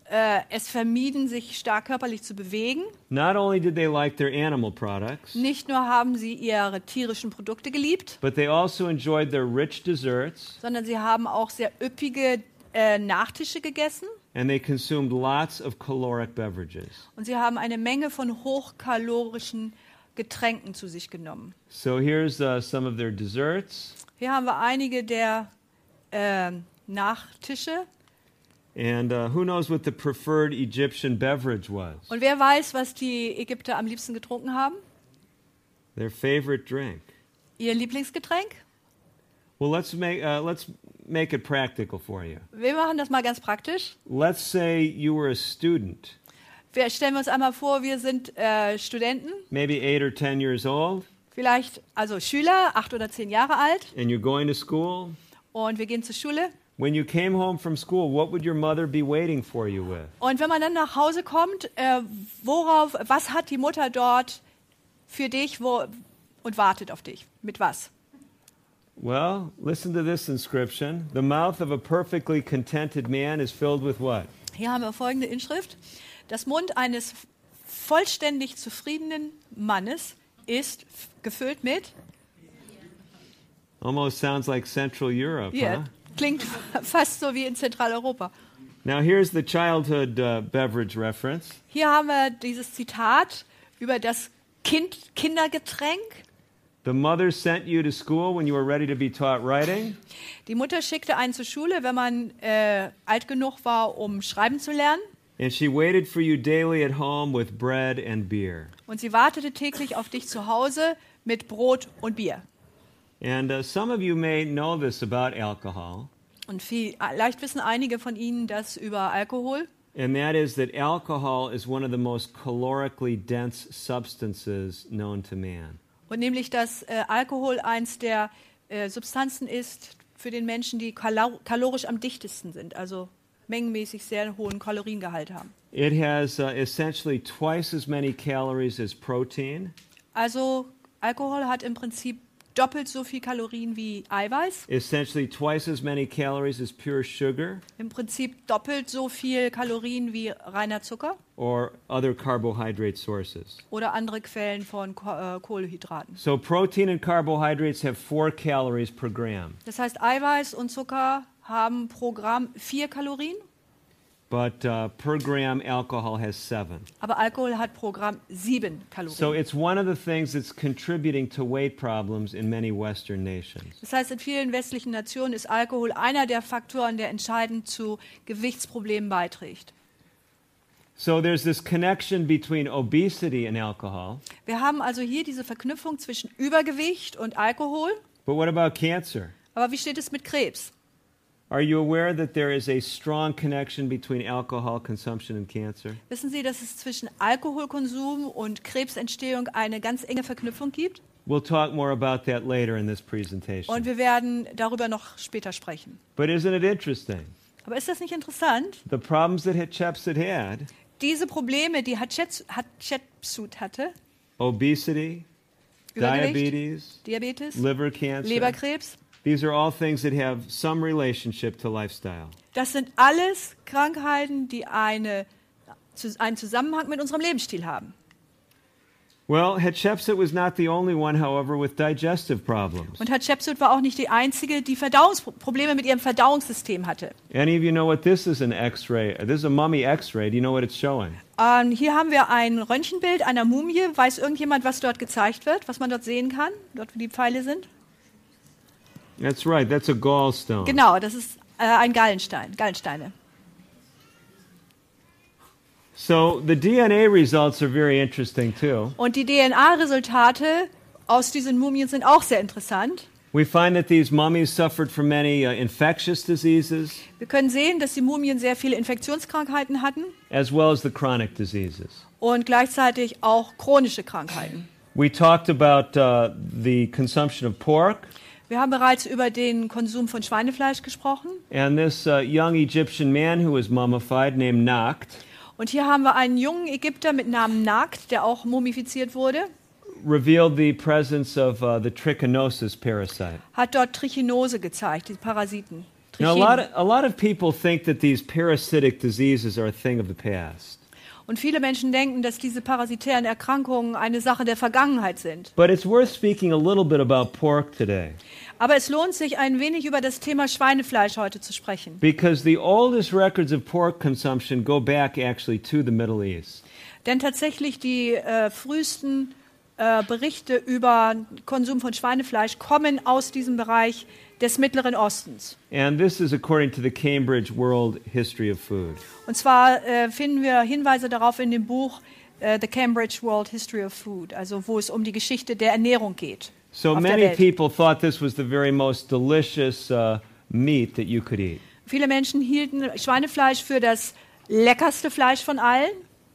äh, es vermieden, sich stark körperlich zu bewegen. Not only did they like their animal products, Nicht nur haben sie ihre tierischen Produkte geliebt, but they also enjoyed their rich desserts, sondern sie haben auch sehr üppige äh, Nachtische gegessen. and they consumed lots of caloric beverages. Und sie haben eine Menge von hochkalorischen Getränken zu sich genommen. So here's uh, some of their desserts. Hier haben wir einige der äh, Nachtische. And uh, who knows what the preferred Egyptian beverage was? Und wer weiß, was die Ägypter am liebsten getrunken haben? Their favorite drink. Ihr Lieblingsgetränk? Well, let's make uh, let's make it practical for you. Wir machen das mal ganz praktisch. Let's say you were a student, Wir stellen wir uns einmal vor, wir sind äh, Studenten, maybe eight or ten years old, vielleicht also Schüler, acht oder zehn Jahre alt, and you're going to school. und wir gehen zur Schule. When you came home from school, what would your mother be waiting for you with? Und wenn man dann nach Hause kommt, äh, worauf, was hat die Mutter dort für dich wo, und wartet auf dich? Mit was? Well, listen to this inscription. The mouth of a perfectly contented man is filled with what? Hier haben wir folgende Inschrift. Das Mund eines vollständig zufriedenen Mannes ist f- gefüllt mit, Almost sounds like Central Europe, hier, huh? klingt fast so wie in Zentraleuropa. Now here's the childhood uh, beverage reference. Hier haben wir dieses Zitat über das kind, Kindergetränk. The mother sent you to school when you were ready to be taught writing, Die Mutter schickte einen zur Schule, wenn man äh, alt genug war, um schreiben zu lernen. and she waited for you daily at home with bread and beer. Und sie wartete täglich auf dich zu Hause mit Brot und Bier. And uh, some of you may know this about alcohol, Und viel, vielleicht wissen einige von Ihnen das über Alkohol. and that is that alcohol is one of the most calorically dense substances known to man. Und nämlich, dass äh, Alkohol eins der äh, Substanzen ist für den Menschen, die kalo- kalorisch am dichtesten sind, also mengenmäßig sehr hohen Kaloriengehalt haben. It has uh, essentially twice as many calories as protein, Also Alkohol hat im Prinzip doppelt so viel Kalorien wie Eiweiß, essentially twice as many calories as pure sugar im Prinzip doppelt so viel Kalorien wie reiner Zucker or other carbohydrate sources. oder andere Quellen von Ko- äh, Kohlenhydraten. So protein and carbohydrates have four calories per gram, Das heißt, Eiweiß und Zucker haben pro Gramm vier Kalorien, but uh, per gram alcohol has seven. aber Alkohol hat pro Gramm sieben Kalorien. So it's one of the things that's contributing to weight problems in many Western nations. Das heißt, in vielen westlichen Nationen ist Alkohol einer der Faktoren, der entscheidend zu Gewichtsproblemen beiträgt. So there's this connection between obesity and alcohol, Wir haben also hier diese Verknüpfung zwischen Übergewicht und Alkohol. but what about cancer? Aber wie steht es mit Krebs? Are you aware that there is a strong connection between alcohol consumption and cancer? Wissen Sie, dass es zwischen Alkoholkonsum und Krebsentstehung eine ganz enge Verknüpfung gibt? We'll talk more about that later in this Und presentation. wir werden darüber noch später sprechen. But isn't it interesting? Aber ist das nicht interessant? The problems that Hatshepsut had, Diese Probleme, die Hatschet- Hatschepsut hatte, obesity, Übergewicht, diabetes, Diabetes, liver cancer, Leberkrebs, these are all things that have some relationship to lifestyle. das sind alles Krankheiten, die eine, zu- einen Zusammenhang mit unserem Lebensstil haben. Well, Hatshepsut was not the only one, however, with digestive problems. Und Hatschepsut war auch nicht die einzige, die Verdauungsprobleme mit ihrem Verdauungssystem hatte. Any of you know what this is an X-ray? This is a mummy X-ray. Do you know what it's showing? Ähm, hier haben wir ein Röntgenbild einer Mumie. Weiß irgendjemand, was dort gezeigt wird, was man dort sehen kann, dort wo die Pfeile sind? That's right. That's a gallstone. Genau, das ist äh, ein Gallenstein, Gallensteine. So the D N A results are very interesting too. Und die D N A-Resultate aus diesen Mumien sind auch sehr interessant. We find that these mummies suffered from many uh, infectious diseases Wir können sehen, dass die Mumien sehr viele Infektionskrankheiten hatten as well as the chronic diseases. und gleichzeitig auch chronische Krankheiten. We talked about uh, the consumption of pork, Wir haben bereits über den Konsum von Schweinefleisch gesprochen. and this uh, young Egyptian man who was mummified named Nakht Und hier haben wir einen jungen Ägypter mit Namen Nakt, der auch mumifiziert wurde, revealed the presence of uh, the trichinosis parasite. hat dort Trichinose gezeigt, die Parasiten. Now, a lot, of, a lot of people think that these parasitic diseases are a thing of the past. Und viele Menschen denken, dass diese parasitären Erkrankungen eine Sache der Vergangenheit sind. But it's worth speaking a little bit about pork today. Aber es lohnt sich, ein wenig über das Thema Schweinefleisch heute zu sprechen. Because the oldest records of pork consumption go back actually to the Middle East. Denn tatsächlich die äh, frühesten äh, Berichte über Konsum von Schweinefleisch kommen aus diesem Bereich des Mittleren Ostens. And this is according to the Cambridge World History of Food. Und zwar äh, finden wir Hinweise darauf in dem Buch äh, The Cambridge World History of Food, also wo es um die Geschichte der Ernährung geht. So auf der many Welt. people thought this was the very most delicious uh, meat that you could eat. Viele Menschen hielten Schweinefleisch für das leckerste Fleisch von allen.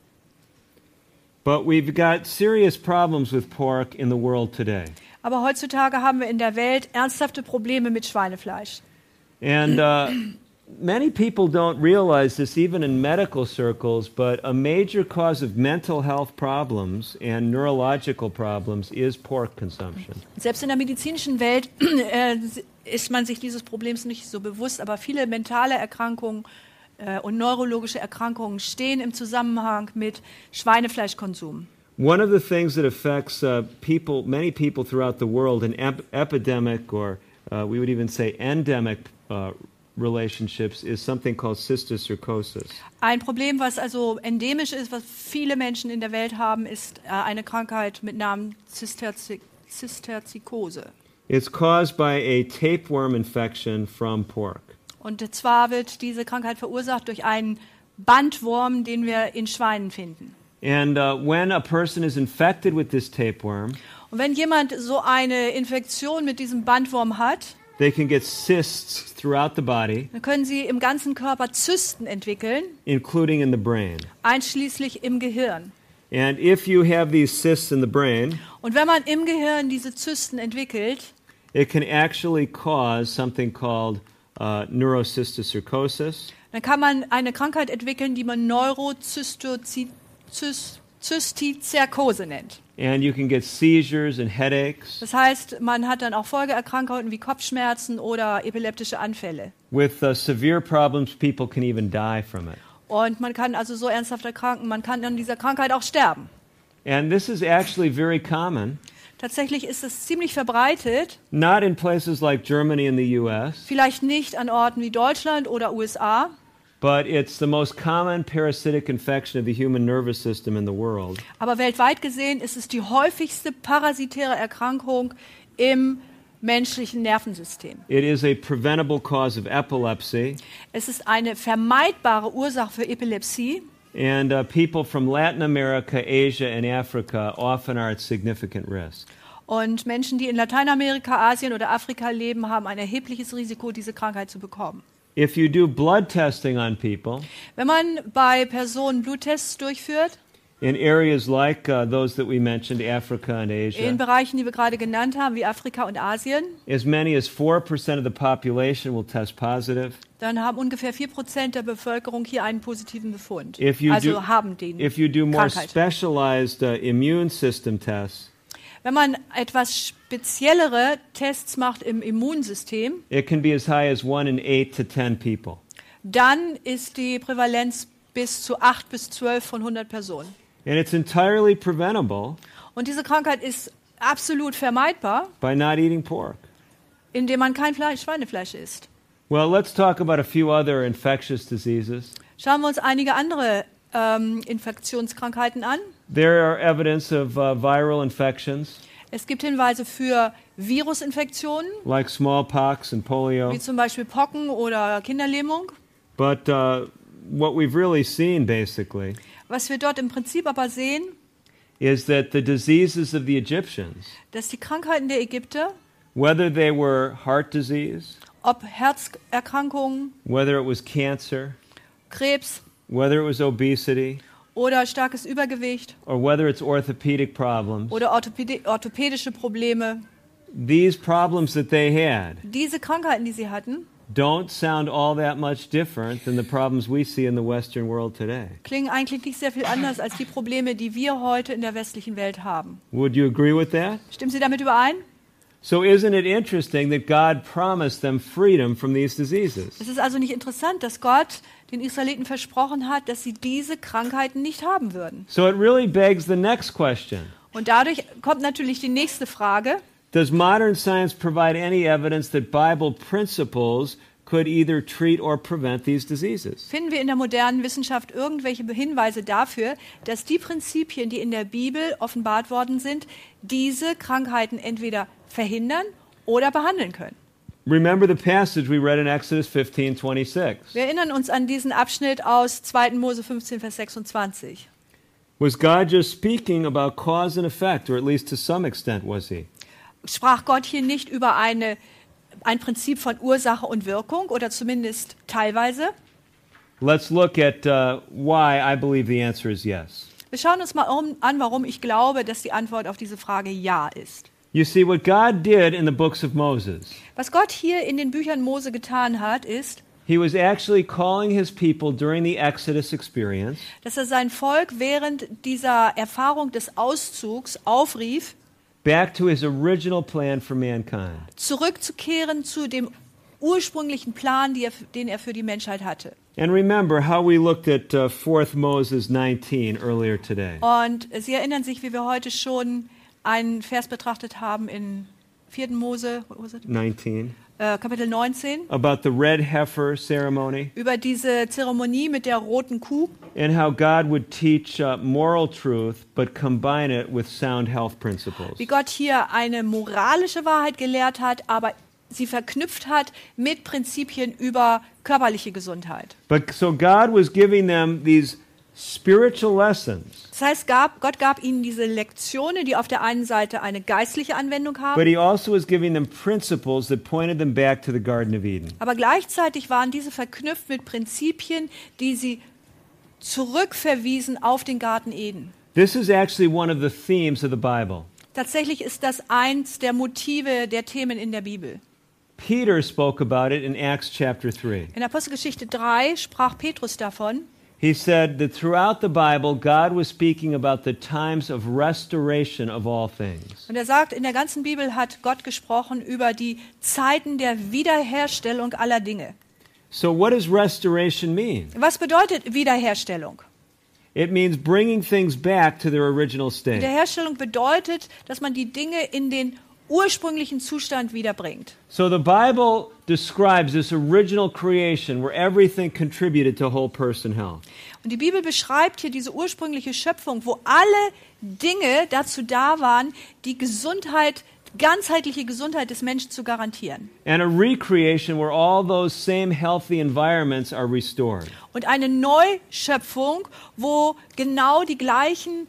But we've got serious problems with pork in the world today. Aber heutzutage haben wir in der Welt ernsthafte Probleme mit Schweinefleisch. And uh, many people don't realize this even in medical circles, but a major cause of mental health problems and neurological problems is pork consumption. Selbst in der medizinischen Welt äh, ist man sich dieses Problems nicht so bewusst, aber viele mentale Erkrankungen äh, und neurologische Erkrankungen stehen im Zusammenhang mit Schweinefleischkonsum. One of the things that affects uh, people, many people throughout the world in ep- epidemic or uh, we would even say endemic uh, relationships is something called cysticercosis. Ein Problem, was also endemisch ist, was viele Menschen in der Welt haben, ist äh, eine Krankheit mit Namen Zisterzi- Zisterzikose. It's caused by a tapeworm infection from pork. Und zwar wird diese Krankheit verursacht durch einen Bandwurm, den wir in Schweinen finden. And uh, when a person is infected with this tapeworm, Und wenn jemand so eine Infektion mit diesem Bandwurm hat, they can get cysts throughout the body, dann können sie im ganzen Körper Zysten entwickeln, including in the brain. einschließlich im Gehirn. And if you have these cysts in the brain, Und wenn man im Gehirn diese Zysten entwickelt, it can actually cause something called uh, neurocysticercosis. dann kann man eine Krankheit entwickeln, die man Neurozystizerkose nennt. And you can get seizures and headaches Das heißt, man hat dann auch Folgeerkrankungen wie Kopfschmerzen oder epileptische Anfälle. with uh, severe problems. People can even die from it. Und man kann also so ernsthaft erkranken, man kann an dieser Krankheit auch sterben. And this is actually very common, Tatsächlich ist es ziemlich verbreitet, not in places like Germany and the U S, vielleicht nicht an Orten wie Deutschland oder U S A, but it's the most common parasitic infection of the human nervous system in the world. aber weltweit gesehen ist es die häufigste parasitäre Erkrankung im menschlichen Nervensystem. It is a preventable cause of epilepsy, Es ist eine vermeidbare Ursache für Epilepsie. and uh, people from Latin America, Asia, and Africa often are at significant risk. Und Menschen, die in Lateinamerika, Asien oder Afrika leben, haben ein erhebliches Risiko, diese Krankheit zu bekommen. If you do blood testing on people Wenn man bei Personen Bluttests durchführt, in areas like uh, those that we mentioned, Africa and in Asia, Bereichen, die wir gerade genannt haben, wie Afrika und Asien, as many as four percent of the population will test positive. dann haben ungefähr vier Prozent der Bevölkerung hier einen positiven Befund. If you Also do- haben den If you do more Krankheit. specialized uh, immune system tests, Wenn man etwas speziellere Tests macht im Immunsystem, it can be as high as one in eight to ten people. dann ist die Prävalenz bis zu acht bis zwölf von hundert Personen. And it's entirely preventable Und diese Krankheit ist absolut vermeidbar, by not eating pork. indem man kein Fleisch, Schweinefleisch isst. Well, let's talk about a few other infectious diseases. Schauen wir uns einige andere ähm, Infektionskrankheiten an. There are evidence of uh, viral infections Es gibt Hinweise für Virusinfektionen, like smallpox and polio. wie zum Beispiel Pocken oder Kinderlähmung. But uh, what we've really seen, basically, Was wir dort im Prinzip aber sehen, is that the diseases of the Egyptians, dass die Krankheiten der Ägypter, whether they were heart disease, ob Herzerkrankungen, whether it was cancer, Krebs whether it was obesity, oder starkes Übergewicht or whether it's orthopedic problems, oder orthopädi- orthopädische Probleme, these problems that they had diese Krankheiten, die sie hatten, don't sound all that much different than the problems we see in the Western world today. klingen eigentlich nicht sehr viel anders als die Probleme, die wir heute in der westlichen Welt haben. Would you agree with that? Stimmen Sie damit überein? So isn't it interesting that God promised them freedom from these diseases? Es ist also nicht interessant, dass Gott den Israeliten versprochen hat, dass sie diese Krankheiten nicht haben würden. So it really begs the next question. Und dadurch kommt natürlich die nächste Frage. Does modern science provide any evidence that Bible principles could either treat or prevent these diseases? Finden wir in der modernen Wissenschaft irgendwelche Hinweise dafür, dass die Prinzipien, die in der Bibel offenbart worden sind, diese Krankheiten entweder verhindern oder behandeln können? Remember the passage we read in Exodus fifteen twenty-six. Wir erinnern uns an diesen Abschnitt aus zweiten Mose fünfzehn, Vers sechsundzwanzig. Was God just speaking about cause and effect, or at least to some extent was he? Sprach Gott hier nicht über eine, ein Prinzip von Ursache und Wirkung oder zumindest teilweise? Let's look at uh, why I believe the answer is yes. Wir schauen uns mal um, an, warum ich glaube, dass die Antwort auf diese Frage ja ist. You see, what God did in the books of Moses, Was Gott hier in den Büchern Mose getan hat, ist, he was actually calling his people during the Exodus experience dass er sein Volk während dieser Erfahrung des Auszugs aufrief, back to his original plan for mankind. zurückzukehren zu dem ursprünglichen Plan, die er, den er für die Menschheit hatte. And remember how we looked at uh, fourth Moses nineteen earlier today. Und Sie erinnern sich, wie wir heute schon einen Vers betrachtet haben in vierten Mose, what was it? nineteen. Äh, Kapitel neunzehn, About the red heifer ceremony über diese Zeremonie mit der roten Kuh and how God would teach uh, moral truth but combine it with sound health principles. wie Gott hier eine moralische Wahrheit gelehrt hat, aber sie verknüpft hat mit Prinzipien über körperliche Gesundheit. But so God was giving them these spiritual lessons, Das heißt, gab, Gott gab ihnen diese Lektionen, die auf der einen Seite eine geistliche Anwendung but haben, he also was giving them principles that pointed them back to the Garden of Eden. aber gleichzeitig waren diese verknüpft mit Prinzipien, die sie zurückverwiesen auf den Garten Eden. This is actually one of the themes of the Bible. Tatsächlich ist das eins der Motive der Themen in der Bibel. Peter spoke about it in Acts chapter three. In Apostelgeschichte drei sprach Petrus davon. He said that throughout the Bible, God was speaking about the times of restoration of all things. Und er sagt, in der ganzen Bibel hat Gott gesprochen über die Zeiten der Wiederherstellung aller Dinge. So what does restoration mean? Was bedeutet Wiederherstellung? It means bringing things back to their original state. Wiederherstellung bedeutet, dass man die Dinge in den ursprünglichen Zustand wiederbringt. So the Bible describes this original creation where everything contributed to whole person health. Und die Bibel beschreibt hier diese ursprüngliche Schöpfung, wo alle Dinge dazu da waren, die Gesundheit, ganzheitliche Gesundheit des Menschen zu garantieren. And a recreation where all those same healthy environments are restored. Und eine Neuschöpfung, wo genau die gleichen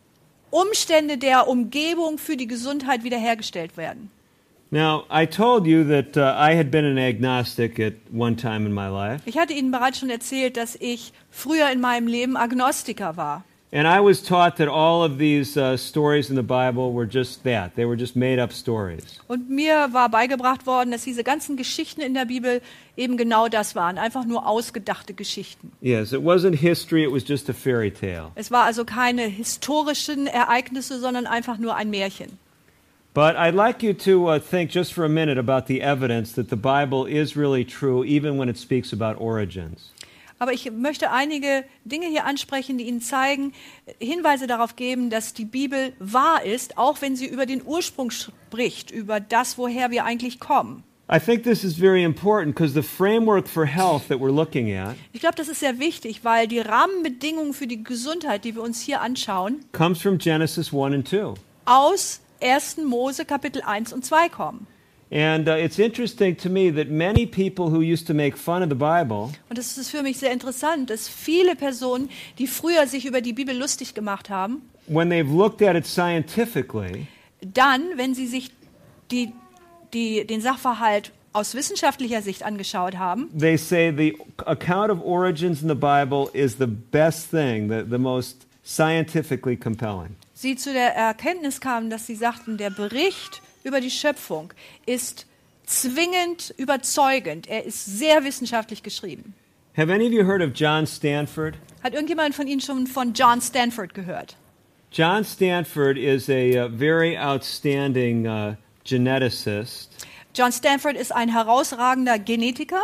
Umstände der Umgebung für die Gesundheit wiederhergestellt werden. Now, I told you that uh, I had been an agnostic at one time in my life. Ich hatte Ihnen bereits schon erzählt, dass ich früher in meinem Leben Agnostiker war. And I was taught that all of these uh, stories in the Bible were just that. They were just made-up stories. Und mir war beigebracht worden, dass diese ganzen Geschichten in der Bibel eben genau das waren, einfach nur ausgedachte Geschichten. Yes, it wasn't history, it was just a fairy tale. Es war also keine historischen Ereignisse, sondern einfach nur ein Märchen. But I'd like you to uh, think just for a minute about the evidence that the Bible is really true, even when it speaks about origins. Aber ich möchte einige Dinge hier ansprechen, die Ihnen zeigen, Hinweise darauf geben, dass die Bibel wahr ist, auch wenn sie über den Ursprung spricht, über das, woher wir eigentlich kommen. I think this is very important because the framework for health that we're looking at Ich glaube, das ist sehr wichtig, weil die Rahmenbedingungen für die Gesundheit, die wir uns hier anschauen, comes from Genesis one and two. aus ersten Mose Kapitel eins und zwei kommen. And uh, it's interesting to me that many people who used to make fun of the Bible Und es ist für mich sehr interessant, dass viele Personen, die früher sich über die Bibel lustig gemacht haben, when they've looked at it scientifically, dann, wenn sie sich die, die, den Sachverhalt aus wissenschaftlicher Sicht angeschaut haben, they say the account of origins in the Bible is the best thing, the, the most scientifically compelling. sie zu der Erkenntnis kamen, dass sie sagten, der Bericht über die Schöpfung ist zwingend überzeugend. Er ist sehr wissenschaftlich geschrieben. Have any of you heard of John Stanford? Hat irgendjemand von Ihnen schon von John Stanford gehört? John Stanford is a uh, very outstanding uh, geneticist. John Stanford ist ein herausragender Genetiker,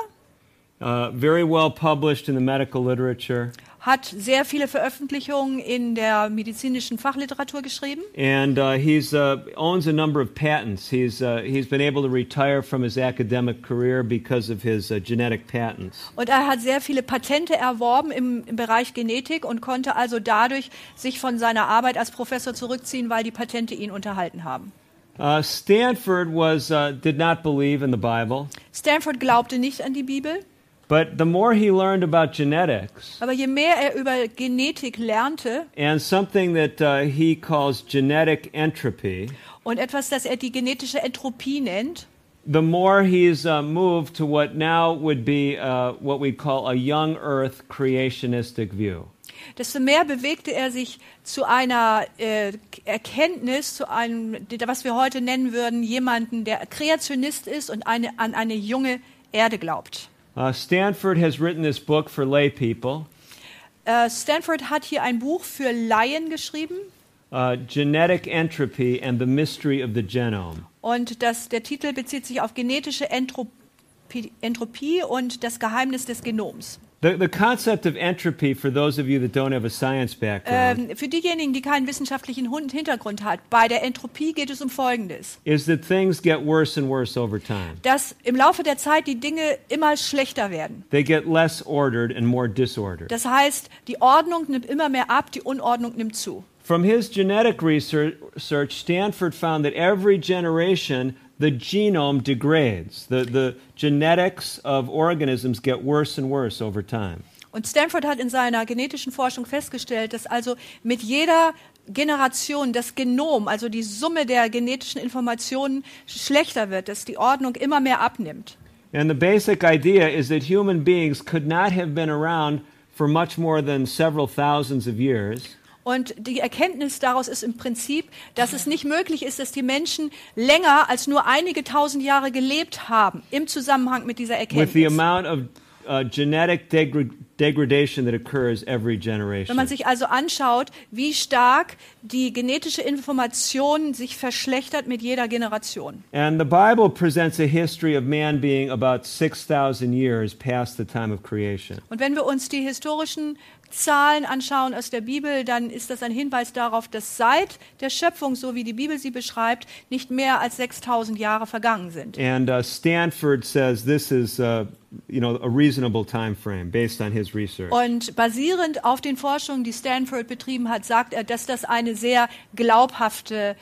Uh, very well published in the medical literature. hat sehr viele Veröffentlichungen in der medizinischen Fachliteratur geschrieben. And uh, he's uh, owns a number of patents. He's uh, he's been able to retire from his academic career because of his uh, genetic patents. Und er hat sehr viele Patente erworben im, im Bereich Genetik und konnte also dadurch sich von seiner Arbeit als Professor zurückziehen, weil die Patente ihn unterhalten haben. Uh, Stanford was uh, did not believe in the Bible, Stanford glaubte nicht an die Bibel, but the more he learned about genetics aber je mehr er über Genetik lernte and something that uh, he calls genetic entropy, und etwas, das er die genetische Entropie nennt, the more he's uh, moved to what now would be uh, what we call a young Earth creationistic view. desto mehr bewegte er sich zu einer äh, Erkenntnis, zu einem, was wir heute nennen würden, jemanden, der Kreationist ist und eine, an eine junge Erde glaubt. Uh, Stanford has written this book for lay people, Äh, Stanford hat hier ein Buch für Laien geschrieben uh, Genetic Entropy and the Mystery of the Genome. und das, der Titel bezieht sich auf genetische Entropie, Entropie und das Geheimnis des Genoms. The, the concept of entropy, for those of you that don't have a science background, Ähm, für diejenigen, die keinen wissenschaftlichen Hund- Hintergrund hat, bei der Entropie geht es um Folgendes. is that things get worse and worse over time. Dass im Laufe der Zeit die Dinge immer schlechter werden. They get less ordered and more disordered. Das heißt, die Ordnung nimmt immer mehr ab, die Unordnung nimmt zu. From his genetic research, Stanford found that every generation the genome degrades. The, the genetics of organisms get worse and worse over time. Und Stanford hat in seiner genetischen Forschung festgestellt, dass also mit jeder Generation das Genom, also die Summe der genetischen Informationen, schlechter wird, dass die Ordnung immer mehr abnimmt. And the basic idea is that human beings could not have been around for much more than several thousands of years. Und die Erkenntnis daraus ist im Prinzip, dass es nicht möglich ist, dass die Menschen länger als nur einige tausend Jahre gelebt haben im Zusammenhang mit dieser With the Erkenntnis. amount of uh, genetic degra- degradation that occurs every Wenn generation. man sich also anschaut, wie stark die genetische Information sich verschlechtert mit jeder Generation. And the Bible presents a history of man being about six thousand years past the time of creation. Und wenn wir uns die historischen Zahlen anschauen aus der Bibel, dann ist das ein Hinweis darauf, dass seit der Schöpfung, so wie die Bibel sie beschreibt, nicht mehr als sechstausend Jahre vergangen sind. And uh, Stanford says this is, uh, you know, a reasonable time frame based on his research. Und basierend auf den Forschungen, die Stanford betrieben hat, sagt er, dass das eine sehr glaubhafte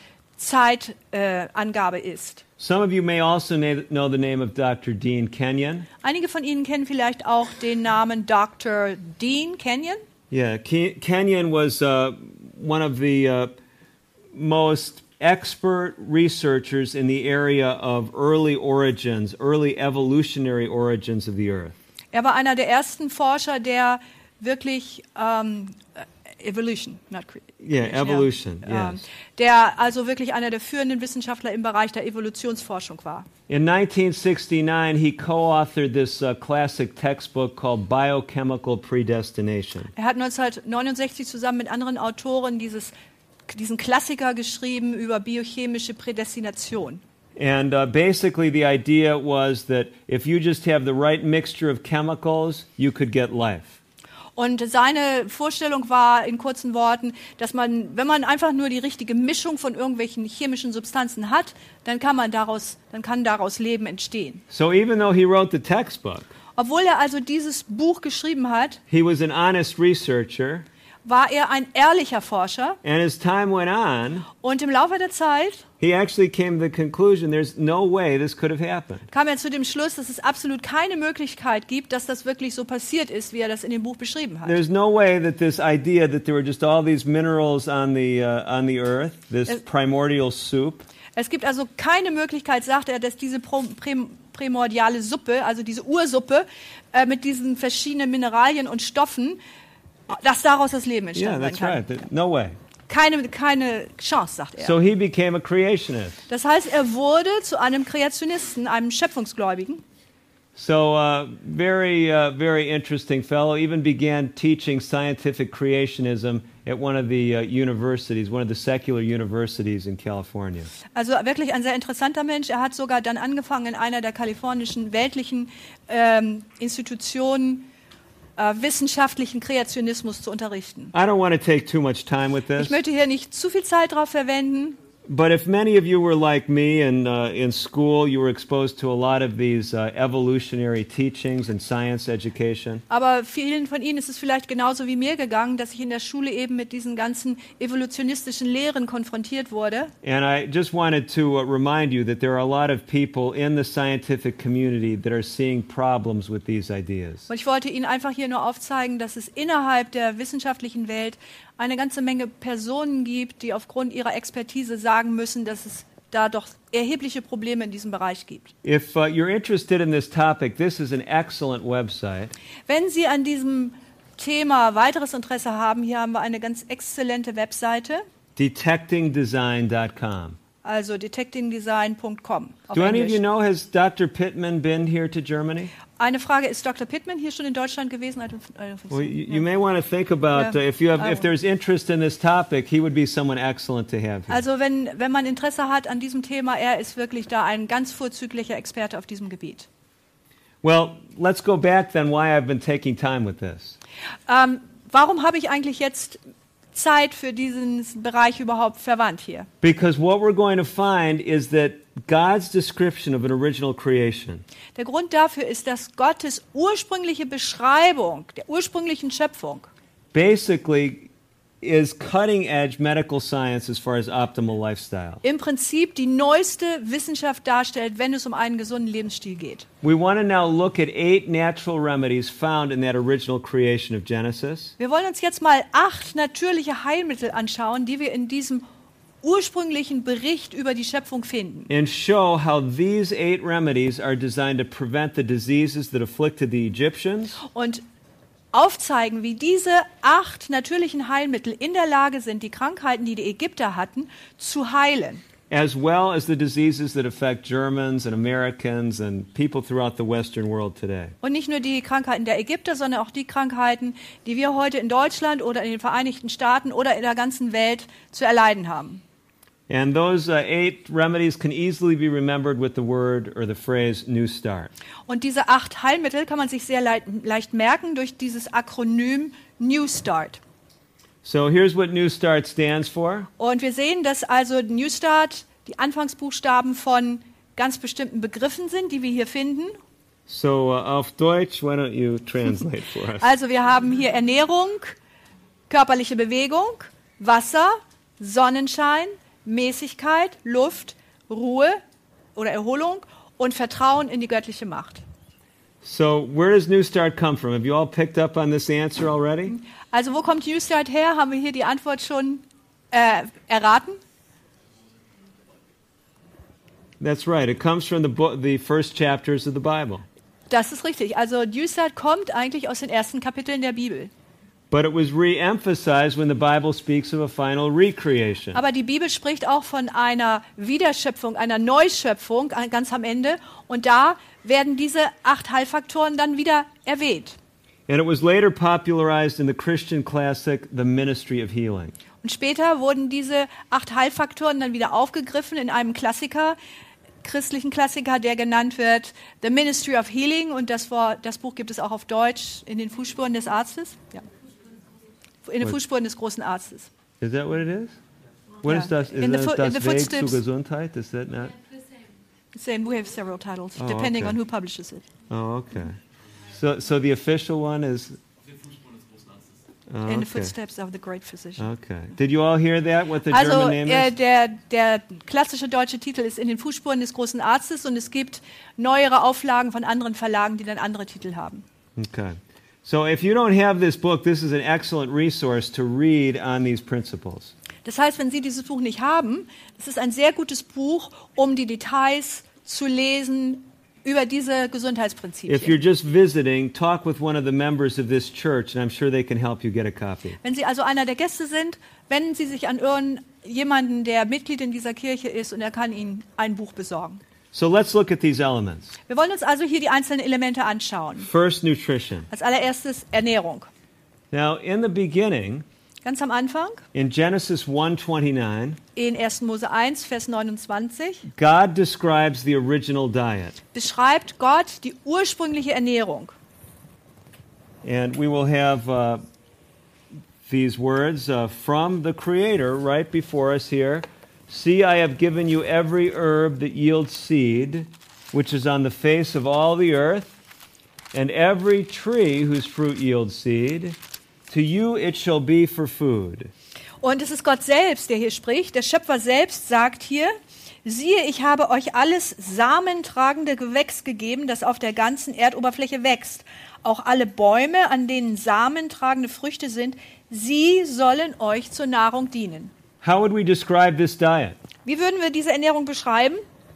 Zeitangabe äh, ist. Some of you may also na- know the name of Doctor Dean Kenyon. Einige von Ihnen kennen vielleicht auch den Namen Doktor Dean Kenyon. Yeah, Ke- Kenyon was uh, one of the uh, most expert researchers in the area of early origins, early evolutionary origins of the Earth. Er war einer der ersten Forscher, der wirklich ähm, Evolution, not cre- Yeah, evolution, ja, yes. der also wirklich einer der führenden Wissenschaftler im Bereich der Evolutionsforschung war. In nineteen sixty-nine, he co-authored this uh, classic textbook called Biochemical Predestination. Er hat neunzehnhundertneunundsechzig zusammen mit anderen Autoren dieses, diesen Klassiker geschrieben über biochemische Prädestination. And uh, basically the idea was that if you just have the right mixture of chemicals, you could get life. Und seine Vorstellung war in kurzen Worten, dass man, wenn man einfach nur die richtige Mischung von irgendwelchen chemischen Substanzen hat, dann kann man daraus, dann kann daraus Leben entstehen. So even though he wrote the textbook, Obwohl er also dieses Buch geschrieben hat, he was an honest researcher, war er ein ehrlicher Forscher and as time went on, und im Laufe der Zeit he actually came to the conclusion there's no way this could have happened. kam er zu dem Schluss, dass es absolut keine Möglichkeit gibt, dass das wirklich so passiert ist, wie er das in dem Buch beschrieben hat. There's no way that this idea that there were just all these minerals on the uh, on the earth, this Es- primordial soup, Es gibt also keine Möglichkeit, sagt er, dass diese Pro- Prim- primordiale Suppe, also diese Ursuppe äh, mit diesen verschiedenen Mineralien und Stoffen, dass daraus das Leben yeah, entstanden that's sein right. kann. Th- No way. Keine, keine Chance, sagt er. So he became a creationist. Das heißt, er wurde zu einem Kreationisten, einem Schöpfungsgläubigen. So uh, very, uh, very interesting fellow. Even began teaching scientific creationism at one of the uh, universities, one of the secular universities in California. Also wirklich ein sehr interessanter Mensch. Er hat sogar dann angefangen, in einer der kalifornischen weltlichen ähm, Institutionen äh, wissenschaftlichen Kreationismus zu unterrichten. I don't want to take too much time with this. Ich möchte hier nicht zu viel Zeit drauf verwenden. But if many of you were like me and uh, in school, you were exposed to a lot of these uh, evolutionary teachings and science education. Aber vielen von Ihnen ist es vielleicht genauso wie mir gegangen, dass ich in der Schule eben mit diesen ganzen evolutionistischen Lehren konfrontiert wurde. And I just wanted to uh, remind you that there are a lot of people in the scientific community that are seeing problems with these ideas. Und ich wollte Ihnen einfach hier nur aufzeigen, dass es innerhalb der wissenschaftlichen Welt eine ganze Menge Personen gibt, die aufgrund ihrer Expertise sagen müssen, dass es da doch erhebliche Probleme in diesem Bereich gibt. If uh, you're interested in this topic, this is an excellent website. Wenn Sie an diesem Thema weiteres Interesse haben, hier haben wir eine ganz exzellente Webseite, detecting design dot com. also detecting design Punkt com. auf Do any of Englisch. you know, has Doctor Pittman been here to Germany? Eine Frage, ist Doktor Pittman hier schon in Deutschland gewesen? I don't, I don't think so. Well, you, Ja. you may want to think about Yeah. uh, if you have, I if will. there's interest in this topic, he would be someone excellent to have here. Also wenn, wenn man Interesse hat an diesem Thema, er ist wirklich da ein ganz vorzüglicher Experte auf diesem Gebiet. Well, let's go back then why I've been taking time with this. Ähm, warum habe ich eigentlich jetzt Zeit für diesen Bereich überhaupt verwandt hier? Because what we're going to find is that God's description of an original creation Der Grund dafür ist, dass Gottes ursprüngliche Beschreibung der ursprünglichen Schöpfung basically is cutting edge medical science as far as optimal lifestyle. im Prinzip die neueste Wissenschaft darstellt, wenn es um einen gesunden Lebensstil geht. We want to now look at eight natural remedies found in that original creation of Genesis. Wir wollen uns jetzt mal acht natürliche Heilmittel anschauen, die wir in diesem ursprünglichen Bericht über die Schöpfung finden. And show how these eight remedies are designed to prevent the diseases that afflicted the Egyptians Und aufzeigen, wie diese acht natürlichen Heilmittel in der Lage sind, die Krankheiten, die die Ägypter hatten, zu heilen. as well as the diseases that affect Germans and Americans and people throughout the Western world today. Und nicht nur die Krankheiten der Ägypter, sondern auch die Krankheiten, die wir heute in Deutschland oder in den Vereinigten Staaten oder in der ganzen Welt zu erleiden haben. And those uh, eight remedies can easily be remembered with the word or the phrase New Start. Und diese acht Heilmittel kann man sich sehr leit- leicht merken durch dieses Akronym New Start. So here's what New Start stands for. Und wir sehen, dass also New Start die Anfangsbuchstaben von ganz bestimmten Begriffen sind, die wir hier finden. So uh, auf Deutsch, why don't you translate for us? Also wir haben hier Ernährung, körperliche Bewegung, Wasser, Sonnenschein, Mäßigkeit, Luft, Ruhe oder Erholung und Vertrauen in die göttliche Macht. So where does New Start come from? Have you all picked up on this answer already? Also wo kommt New Start her? Haben wir hier die Antwort schon äh, erraten? That's right. It comes from the book, the first chapters of the Bible. Das ist richtig. Also New Start kommt eigentlich aus den ersten Kapiteln der Bibel. But it was re-emphasized when the Bible speaks of a final recreation. Aber die Bibel spricht auch von einer Wiederschöpfung, einer Neuschöpfung äh, ganz am Ende. Und da werden diese acht Heilfaktoren dann wieder erwähnt. And it was later popularized in the Christian classic, The Ministry of Healing. Und später wurden diese acht Heilfaktoren dann wieder aufgegriffen in einem Klassiker, christlichen Klassiker, der genannt wird The Ministry of Healing. Und das, Wort, das Buch gibt es auch auf Deutsch, In den Fußspuren des Arztes. Ja. In den What? Fußspuren des großen Arztes. Is that what it is? What Yeah. is das? Is In the that foot- das in the Weg zur footsteps. Gesundheit? Is that not? Same, we have several titles, Oh, depending okay. on who publishes it. Oh, okay. So, so the official one is. Oh, In the okay. Footsteps of the Great Physician. Okay. Did you all hear that? What the Also German name äh, is? der, der klassische deutsche Titel ist In den Fußspuren des großen Arztes und es gibt neuere Auflagen von anderen Verlagen, die dann andere Titel haben. Okay. So if you don't have this book, this is an excellent resource to read on these principles. Das heißt, wenn Sie dieses Buch nicht haben, das ist ein sehr gutes Buch, um die Details zu lesen über diese If you're Gesundheitsprinzipien. just visiting, talk with one of the members of this church, and I'm sure they can help you get a copy. Wenn Sie also einer der Gäste sind, wenden Sie sich an irgendjemanden, der Mitglied in dieser Kirche ist und er kann Ihnen ein Buch besorgen. So let's look at these elements. Wir wollen uns also hier die einzelnen Elemente anschauen. First, nutrition. Als allererstes Ernährung. Now, in the beginning, Ganz am Anfang, in Genesis one twenty-nine, in erster Mose eins, Vers neunundzwanzig, God describes the original diet. beschreibt Gott die ursprüngliche Ernährung. And we will have uh, these words uh, from the Creator right before us here. See, I have given you every herb that yields seed, which is on the face of all the earth, and every tree whose fruit yields seed. To you it shall be for food. Und es ist Gott selbst, der hier spricht. Der Schöpfer selbst sagt hier, siehe, ich habe euch alles samentragende Gewächs gegeben, das auf der ganzen Erdoberfläche wächst. Auch alle Bäume, an denen samentragende Früchte sind, sie sollen euch zur Nahrung dienen. How would we describe this diet? Wie würden wir diese Ernährung beschreiben?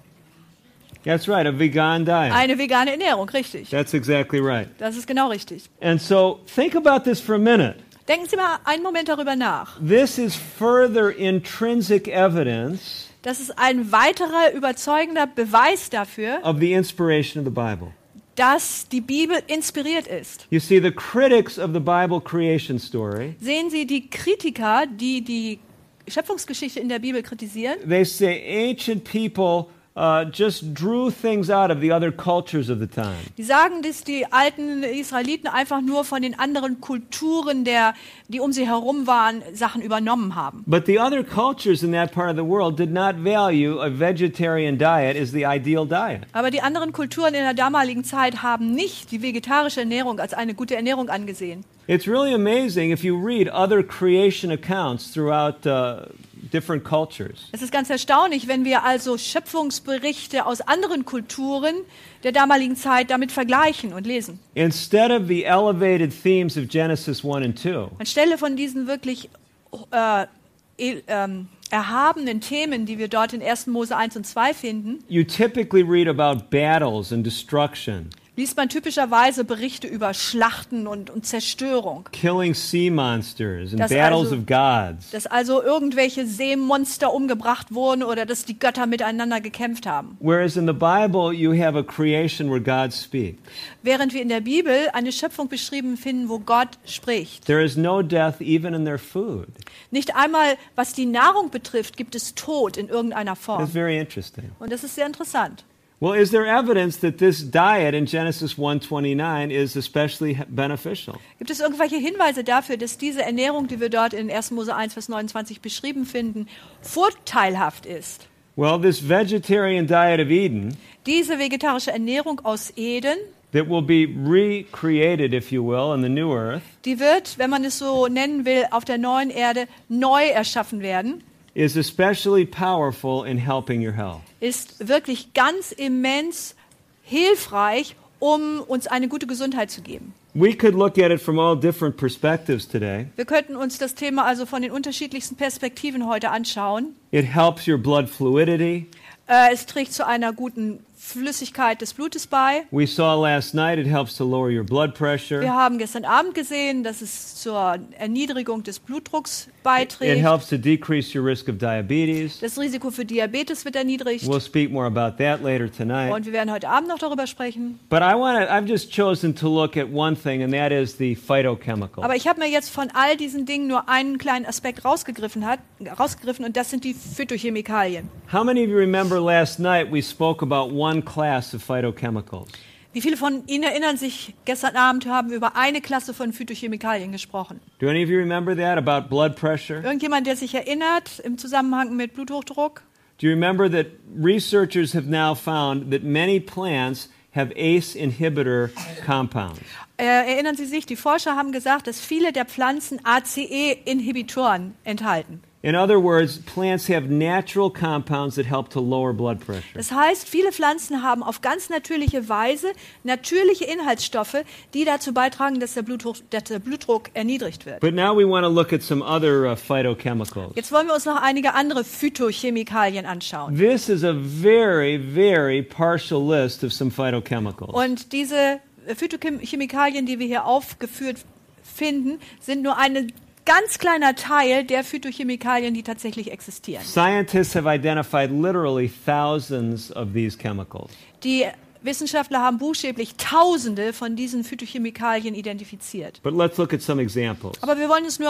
That's right, a vegan diet. Eine vegane Ernährung, richtig. That's exactly right. Das ist genau richtig. And so think about this for a minute. Denken Sie mal einen Moment darüber nach. This is further intrinsic evidence Das ist ein weiterer überzeugender Beweis dafür, of the inspiration of the Bible. dass die Bibel inspiriert ist. You see, the critics of the Bible creation story, Sehen Sie die Kritiker, die die Schöpfungsgeschichte in der Bibel kritisieren? they say ancient people uh, just drew things out of the other cultures of the time. Die sagen, dass die alten Israeliten einfach nur von den anderen Kulturen, der, die um sie herum waren, Sachen übernommen haben. But the other cultures in that part of the world did not value a vegetarian diet as the ideal diet. Aber die anderen Kulturen in der damaligen Zeit haben nicht die vegetarische Ernährung als eine gute Ernährung angesehen. It's really amazing if you read other creation accounts throughout uh, different cultures. Es ist ganz erstaunlich, wenn wir also Schöpfungsberichte aus anderen Kulturen der damaligen Zeit damit vergleichen und lesen. Instead of the elevated themes of Genesis one and two, Anstelle von diesen wirklich äh, e- ähm, erhabenen Themen, die wir dort in erster Mose eins und zwei finden, you typically read about battles and destruction, liest man typischerweise Berichte über Schlachten und, und Zerstörung. killing sea monsters and Das battles also- of gods. Dass also irgendwelche Seemonster umgebracht wurden oder dass die Götter miteinander gekämpft haben. Whereas in the Bible, you have a creation where God speaks. Während wir in der Bibel eine Schöpfung beschrieben finden, wo Gott spricht. There is no death even in their food. Nicht einmal, was die Nahrung betrifft, gibt es Tod in irgendeiner That's Form. very interesting. Und das ist sehr interessant. Well, is there evidence that this diet in Genesis one twenty-nine is especially beneficial? Gibt es irgendwelche Hinweise dafür, dass diese Ernährung, die wir dort in erster Mose eins, Vers neunundzwanzig beschrieben finden, vorteilhaft ist? Well, this vegetarian diet of Eden Diese vegetarische Ernährung aus Eden, that will be recreated, if you will, in the new earth, die wird, wenn man es so nennen will, auf der neuen Erde neu erschaffen werden, is especially powerful in helping your health. ist wirklich ganz immens hilfreich, um uns eine gute Gesundheit zu geben. We could look at it from all different perspectives today. Wir könnten uns das Thema also von den unterschiedlichsten Perspektiven heute anschauen. It helps your blood fluidity. Äh, es trägt zu einer guten Flüssigkeit des Blutes bei. We saw last night it helps to lower your blood pressure. Wir haben gestern Abend gesehen, dass es zur Erniedrigung des Blutdrucks It beiträgt. helps to decrease your risk of diabetes. Das Risiko für Diabetes wird erniedrigt. We'll speak more about that later tonight. Und wir werden heute Abend noch darüber sprechen. But I want to I've just chosen to look at one thing, and that is the phytochemicals. Aber ich habe mir jetzt von all diesen Dingen nur einen kleinen Aspekt rausgegriffen, hat, rausgegriffen und das sind die Phytochemikalien. How many of you remember last night we spoke about one class of phytochemicals? Wie viele von Ihnen erinnern sich, gestern Abend haben wir über eine Klasse von Phytochemikalien gesprochen. Do any of you remember that, about blood pressure? Irgendjemand, der sich erinnert im Zusammenhang mit Bluthochdruck? Do you remember that researchers have now found that many plants have A C E inhibitor compounds? Äh, erinnern Sie sich, die Forscher haben gesagt, dass viele der Pflanzen A C E-Inhibitoren enthalten. In other words, plants have natural compounds that help to lower blood pressure. Das heißt, viele Pflanzen haben auf ganz natürliche Weise natürliche Inhaltsstoffe, die dazu beitragen, dass der Blutdruck, dass der Blutdruck erniedrigt wird. But now we want to look at some other uh, phytochemicals. Jetzt wollen wir uns noch einige andere Phytochemikalien anschauen. This is a very, very partial list of some phytochemicals. Und diese Phytochemikalien, die wir hier aufgeführt finden, sind nur ein ganz kleiner Teil der Phytochemikalien, die tatsächlich existieren. Scientists have identified literally thousands of these chemicals. Die Wissenschaftler haben buchstäblich Tausende von diesen Phytochemikalien identifiziert. But let's look at some examples. Aber wir wollen uns nur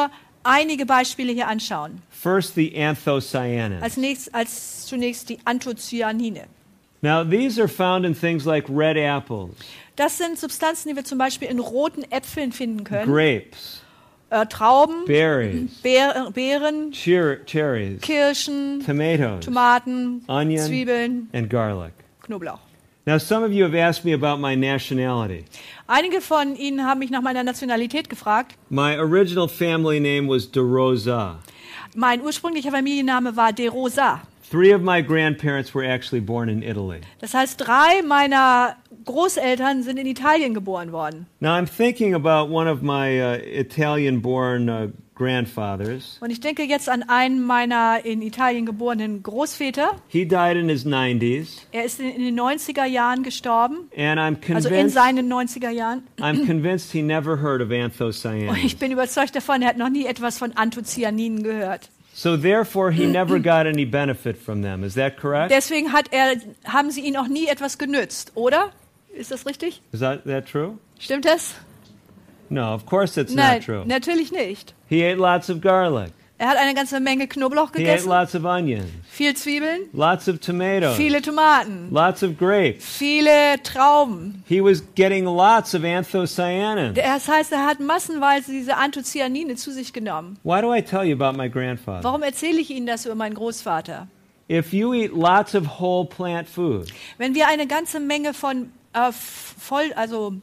einige Beispiele hier anschauen. First, the anthocyanins. Als, nächstes, als zunächst die Anthocyanine. Now, these are found in things like red apples, Das sind Substanzen, die wir zum Beispiel in roten Äpfeln finden können. grapes, Äh, Trauben, berries, Beer, Beeren, cher- cherries, Kirschen, tomatoes, Tomaten, onion, Zwiebeln, and garlic. Knoblauch. Now, some of you have asked me about my nationality. Einige von Ihnen haben mich nach meiner Nationalität gefragt. My original family name was De Rosa. Mein ursprünglicher Familienname war De Rosa. Three of my grandparents were actually born in Italy. Das heißt, drei meiner Großeltern sind in Italien geboren worden. Now, I'm thinking about one of my uh, Italian-born uh, grandfathers. Und ich denke jetzt an einen meiner in Italien geborenen Großväter. He died in his nineties, Er ist in, in den neunziger Jahren gestorben, and I'm also in convinced, seinen neunziger Jahren. I'm convinced he never heard of Und anthocyanins. ich bin überzeugt davon, er hat noch nie etwas von Anthocyaninen gehört. So therefore, he never got any benefit from them. Is that correct? Deswegen hat er, haben sie ihn auch nie etwas genützt, oder? Ist das richtig? Is that, that true? Stimmt das? No, of course it's Nein, not true. natürlich nicht. He ate lots of garlic. Er hat eine ganze Menge Knoblauch He ate gegessen, lots of onions, viel Zwiebeln, lots of tomatoes, viele Tomaten, lots of grapes. viele Trauben. He was getting lots of anthocyanins. Das heißt, er hat massenweise diese Anthocyanine zu sich genommen. Why do I tell you about my grandfather? Warum erzähle ich Ihnen das über meinen Großvater? If you eat lots of whole plant food, Wenn wir eine ganze Menge von äh, voll, also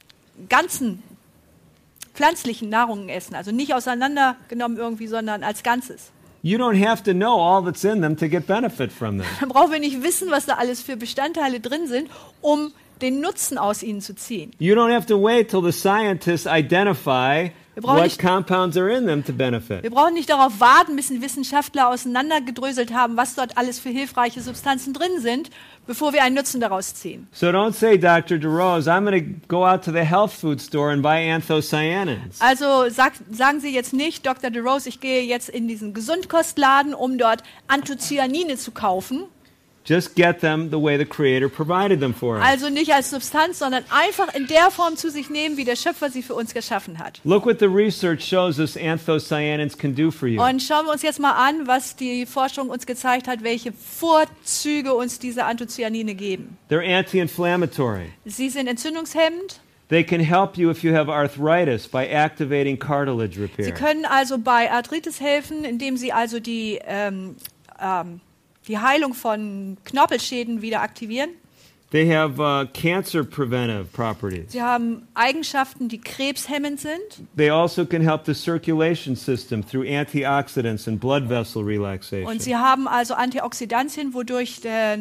ganzen pflanzlichen Nahrungen essen, also nicht auseinandergenommen irgendwie, sondern als Ganzes, you don't have to know all that's in them to get benefit from them. dann brauchen wir nicht wissen, was da alles für Bestandteile drin sind, um den Nutzen aus ihnen zu ziehen. You don't have to wait till the scientists identify Wir brauchen what nicht- compounds are in them to benefit. Wir brauchen nicht darauf warten, bis die Wissenschaftler auseinandergedröselt haben, was dort alles für hilfreiche Substanzen drin sind, bevor wir einen Nutzen daraus ziehen. So don't say, Doctor DeRose, I'm going to go out to the health food store and buy anthocyanins. Also sag, sagen Sie jetzt nicht, Doktor DeRose, ich gehe jetzt in diesen Gesundkostladen, um dort Anthocyanine zu kaufen. Just get them the way the Creator provided them for us. Also nicht als Substanz, sondern einfach in der Form zu sich nehmen, wie der Schöpfer sie für uns geschaffen hat. Look what the research shows us anthocyanins can do for you. Und schauen wir uns jetzt mal an, was die Forschung uns gezeigt hat, welche Vorzüge uns diese Anthocyanine geben. They're anti-inflammatory. Sie sind entzündungshemmend. They can help you if you have arthritis by activating cartilage Sie repair. können also bei Arthritis helfen, indem sie also die, ähm, ähm, die Heilung von Knorpelschäden wieder aktivieren. They have uh, cancer preventive properties. Sie haben Eigenschaften, die krebshemmend sind. They also can help the circulation system through antioxidants and blood vessel relaxation. Und sie haben also Antioxidantien, wodurch der,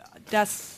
das,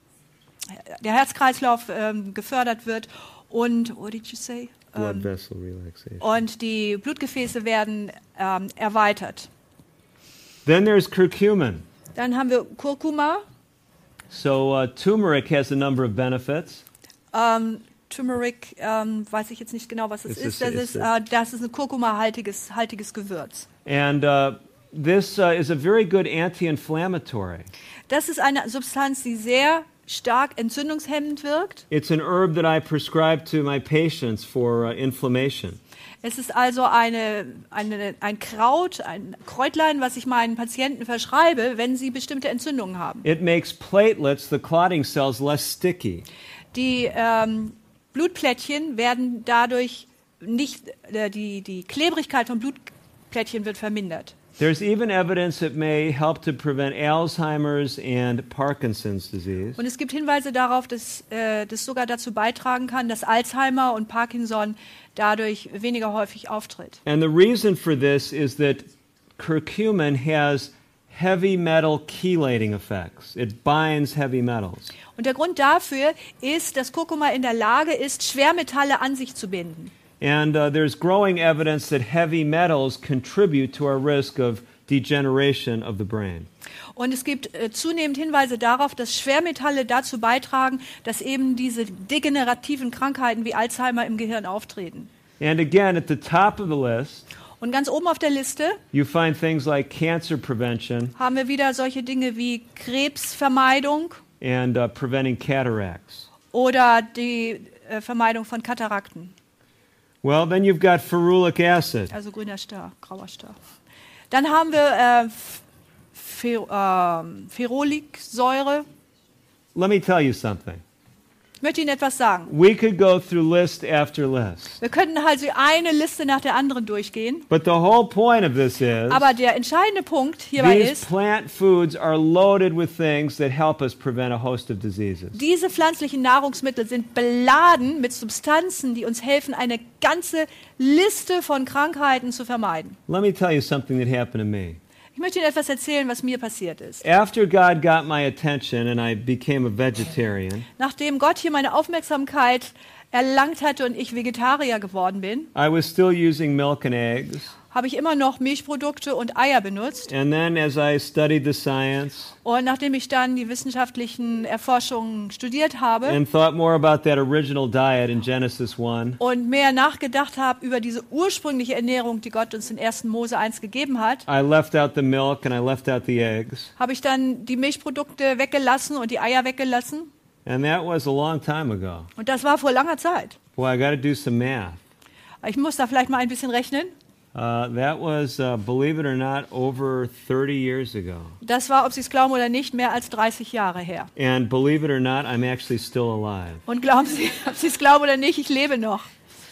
der Herzkreislauf ähm, gefördert wird und, what did you say? blood Ähm, vessel relaxation. und die Blutgefäße werden ähm, erweitert. Then there's curcumin. Dann haben wir Kurkuma. So uh, turmeric has a number of benefits. Ähm, Turmeric, ähm, weiß ich jetzt nicht genau, was es Es ist. ist- Das es ist, ist- äh, das ist ein Kurkuma-haltiges haltiges Gewürz. And uh, this uh, is a very good anti-inflammatory. Das ist eine Substanz, die sehr stark entzündungshemmend wirkt. It's an herb that I prescribe to my patients for uh, inflammation. Es ist also eine, eine, ein Kraut, ein Kräutlein, was ich meinen Patienten verschreibe, wenn sie bestimmte Entzündungen haben. It makes platelets, the clotting cells, less sticky. Die ähm, Blutplättchen werden dadurch nicht, äh, die, die Klebrigkeit von Blutplättchen wird vermindert. There's even evidence it may help to prevent Alzheimer's and Parkinson's disease. Und es gibt Hinweise darauf, dass äh, das sogar dazu beitragen kann, dass Alzheimer und Parkinson dadurch weniger häufig auftritt. And the reason for this is that curcumin has heavy metal chelating effects. It binds heavy metals. Und der Grund dafür ist, dass Kurkuma in der Lage ist, Schwermetalle an sich zu binden. And uh, there's growing evidence that heavy metals contribute to our risk of degeneration of the brain. Und es gibt äh, zunehmend Hinweise darauf, dass Schwermetalle dazu beitragen, dass eben diese degenerativen Krankheiten wie Alzheimer im Gehirn auftreten. And again, at the top of the list, Und ganz oben auf der Liste you find things like cancer prevention haben wir wieder solche Dinge wie Krebsvermeidung and uh, preventing cataracts. oder die äh, Vermeidung von Katarakten. Well, then you've got ferulic acid. Also grüner Star, grauer Star. Dann haben wir äh, Fer äh, Feruliksäure. Let me tell you something. Ich möchte Ihnen etwas sagen. We could go through list after list. Wir könnten also eine Liste nach der anderen durchgehen. But the whole point of this is Aber der entscheidende Punkt hierbei these ist, plant foods are loaded with things that help us prevent a host of diseases. diese pflanzlichen Nahrungsmittel sind beladen mit Substanzen, die uns helfen, eine ganze Liste von Krankheiten zu vermeiden. Let me tell you something that happened to me. Ich möchte Ihnen etwas erzählen, was mir passiert ist. After God got my attention and I became a vegetarian, Nachdem Gott hier meine Aufmerksamkeit erlangt hatte und ich Vegetarier geworden bin, I was still using milk and eggs. habe ich immer noch Milchprodukte und Eier benutzt. And then as I studied the science Und nachdem ich dann die wissenschaftlichen Erforschungen studiert habe and thought more about that original diet in Genesis one, und mehr nachgedacht habe über diese ursprüngliche Ernährung, die Gott uns in ersten Mose eins gegeben hat, I left out the milk and I left out the eggs. habe ich dann die Milchprodukte weggelassen und die Eier weggelassen. And that was a long time ago. Und das war vor langer Zeit. Boy, I got to do some math. Ich muss da vielleicht mal ein bisschen rechnen. Uh, that was, uh, believe it or not, over thirty years ago. Das war, ob Sie es glauben oder nicht, mehr als dreißig Jahre her. And believe it or not, I'm actually still alive. Und glauben Sie, ob Sie es glauben oder nicht, ich lebe noch.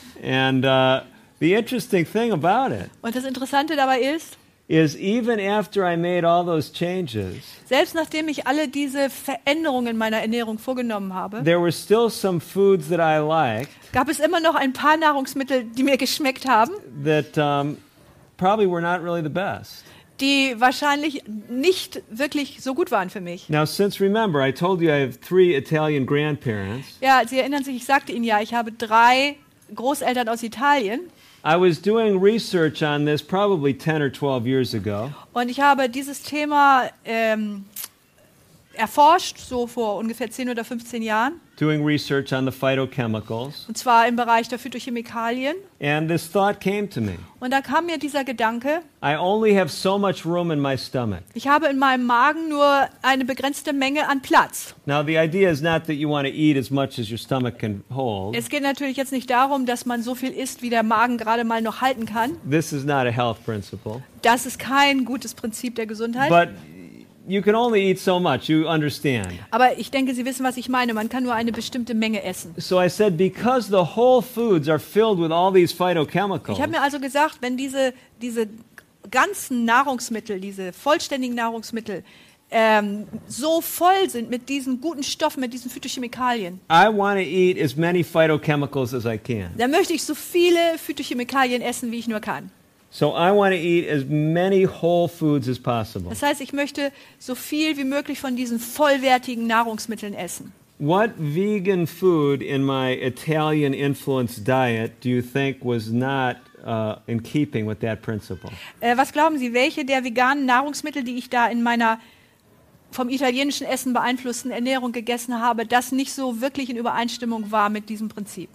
And uh, the interesting thing about it Und das Interessante dabei ist, is even after I made all those changes, selbst nachdem ich alle diese Veränderungen in meiner Ernährung vorgenommen habe, there were still some foods that I liked gab es immer noch ein paar Nahrungsmittel, die mir geschmeckt haben, that um, probably were not really the best. die wahrscheinlich nicht wirklich so gut waren für mich. Now, since remember, I told you I have three Italian grandparents, Ja, Sie erinnern sich, ich sagte Ihnen ja, ich habe drei Großeltern aus Italien I was doing research on this probably ten or twelve years ago. und ich habe dieses Thema ähm, erforscht, so vor ungefähr zehn oder fünfzehn Jahren, doing research on the phytochemicals, und zwar im Bereich der Phytochemikalien. and this thought came to me. Und da kam mir dieser Gedanke, I only have so much room in my stomach. ich habe in meinem Magen nur eine begrenzte Menge an Platz. Now, the idea is not that you want to eat as much as your stomach can hold. Es geht natürlich jetzt nicht darum, dass man so viel isst, wie der Magen gerade mal noch halten kann. This is not a health principle. Das ist kein gutes Prinzip der Gesundheit. But you can only eat so much, you understand. Aber ich denke, Sie wissen, was ich meine. Man kann nur eine bestimmte Menge essen. So I said, because the whole foods are filled with all these phytochemicals, Ich habe mir also gesagt, wenn diese, diese ganzen Nahrungsmittel, diese vollständigen Nahrungsmittel ähm, so voll sind mit diesen guten Stoffen, mit diesen Phytochemikalien, I want to eat as many phytochemicals as I can. dann möchte ich so viele Phytochemikalien essen, wie ich nur kann. So I want to eat as many whole foods as possible. Das heißt, ich möchte so viel wie möglich von diesen vollwertigen Nahrungsmitteln essen. What vegan food in my Italian influenced diet do you think was not uh, in keeping with that principle? Äh, was glauben Sie, welche der veganen Nahrungsmittel, die ich da in meiner vom italienischen Essen beeinflussten Ernährung gegessen habe, das nicht so wirklich in Übereinstimmung war mit diesem Prinzip?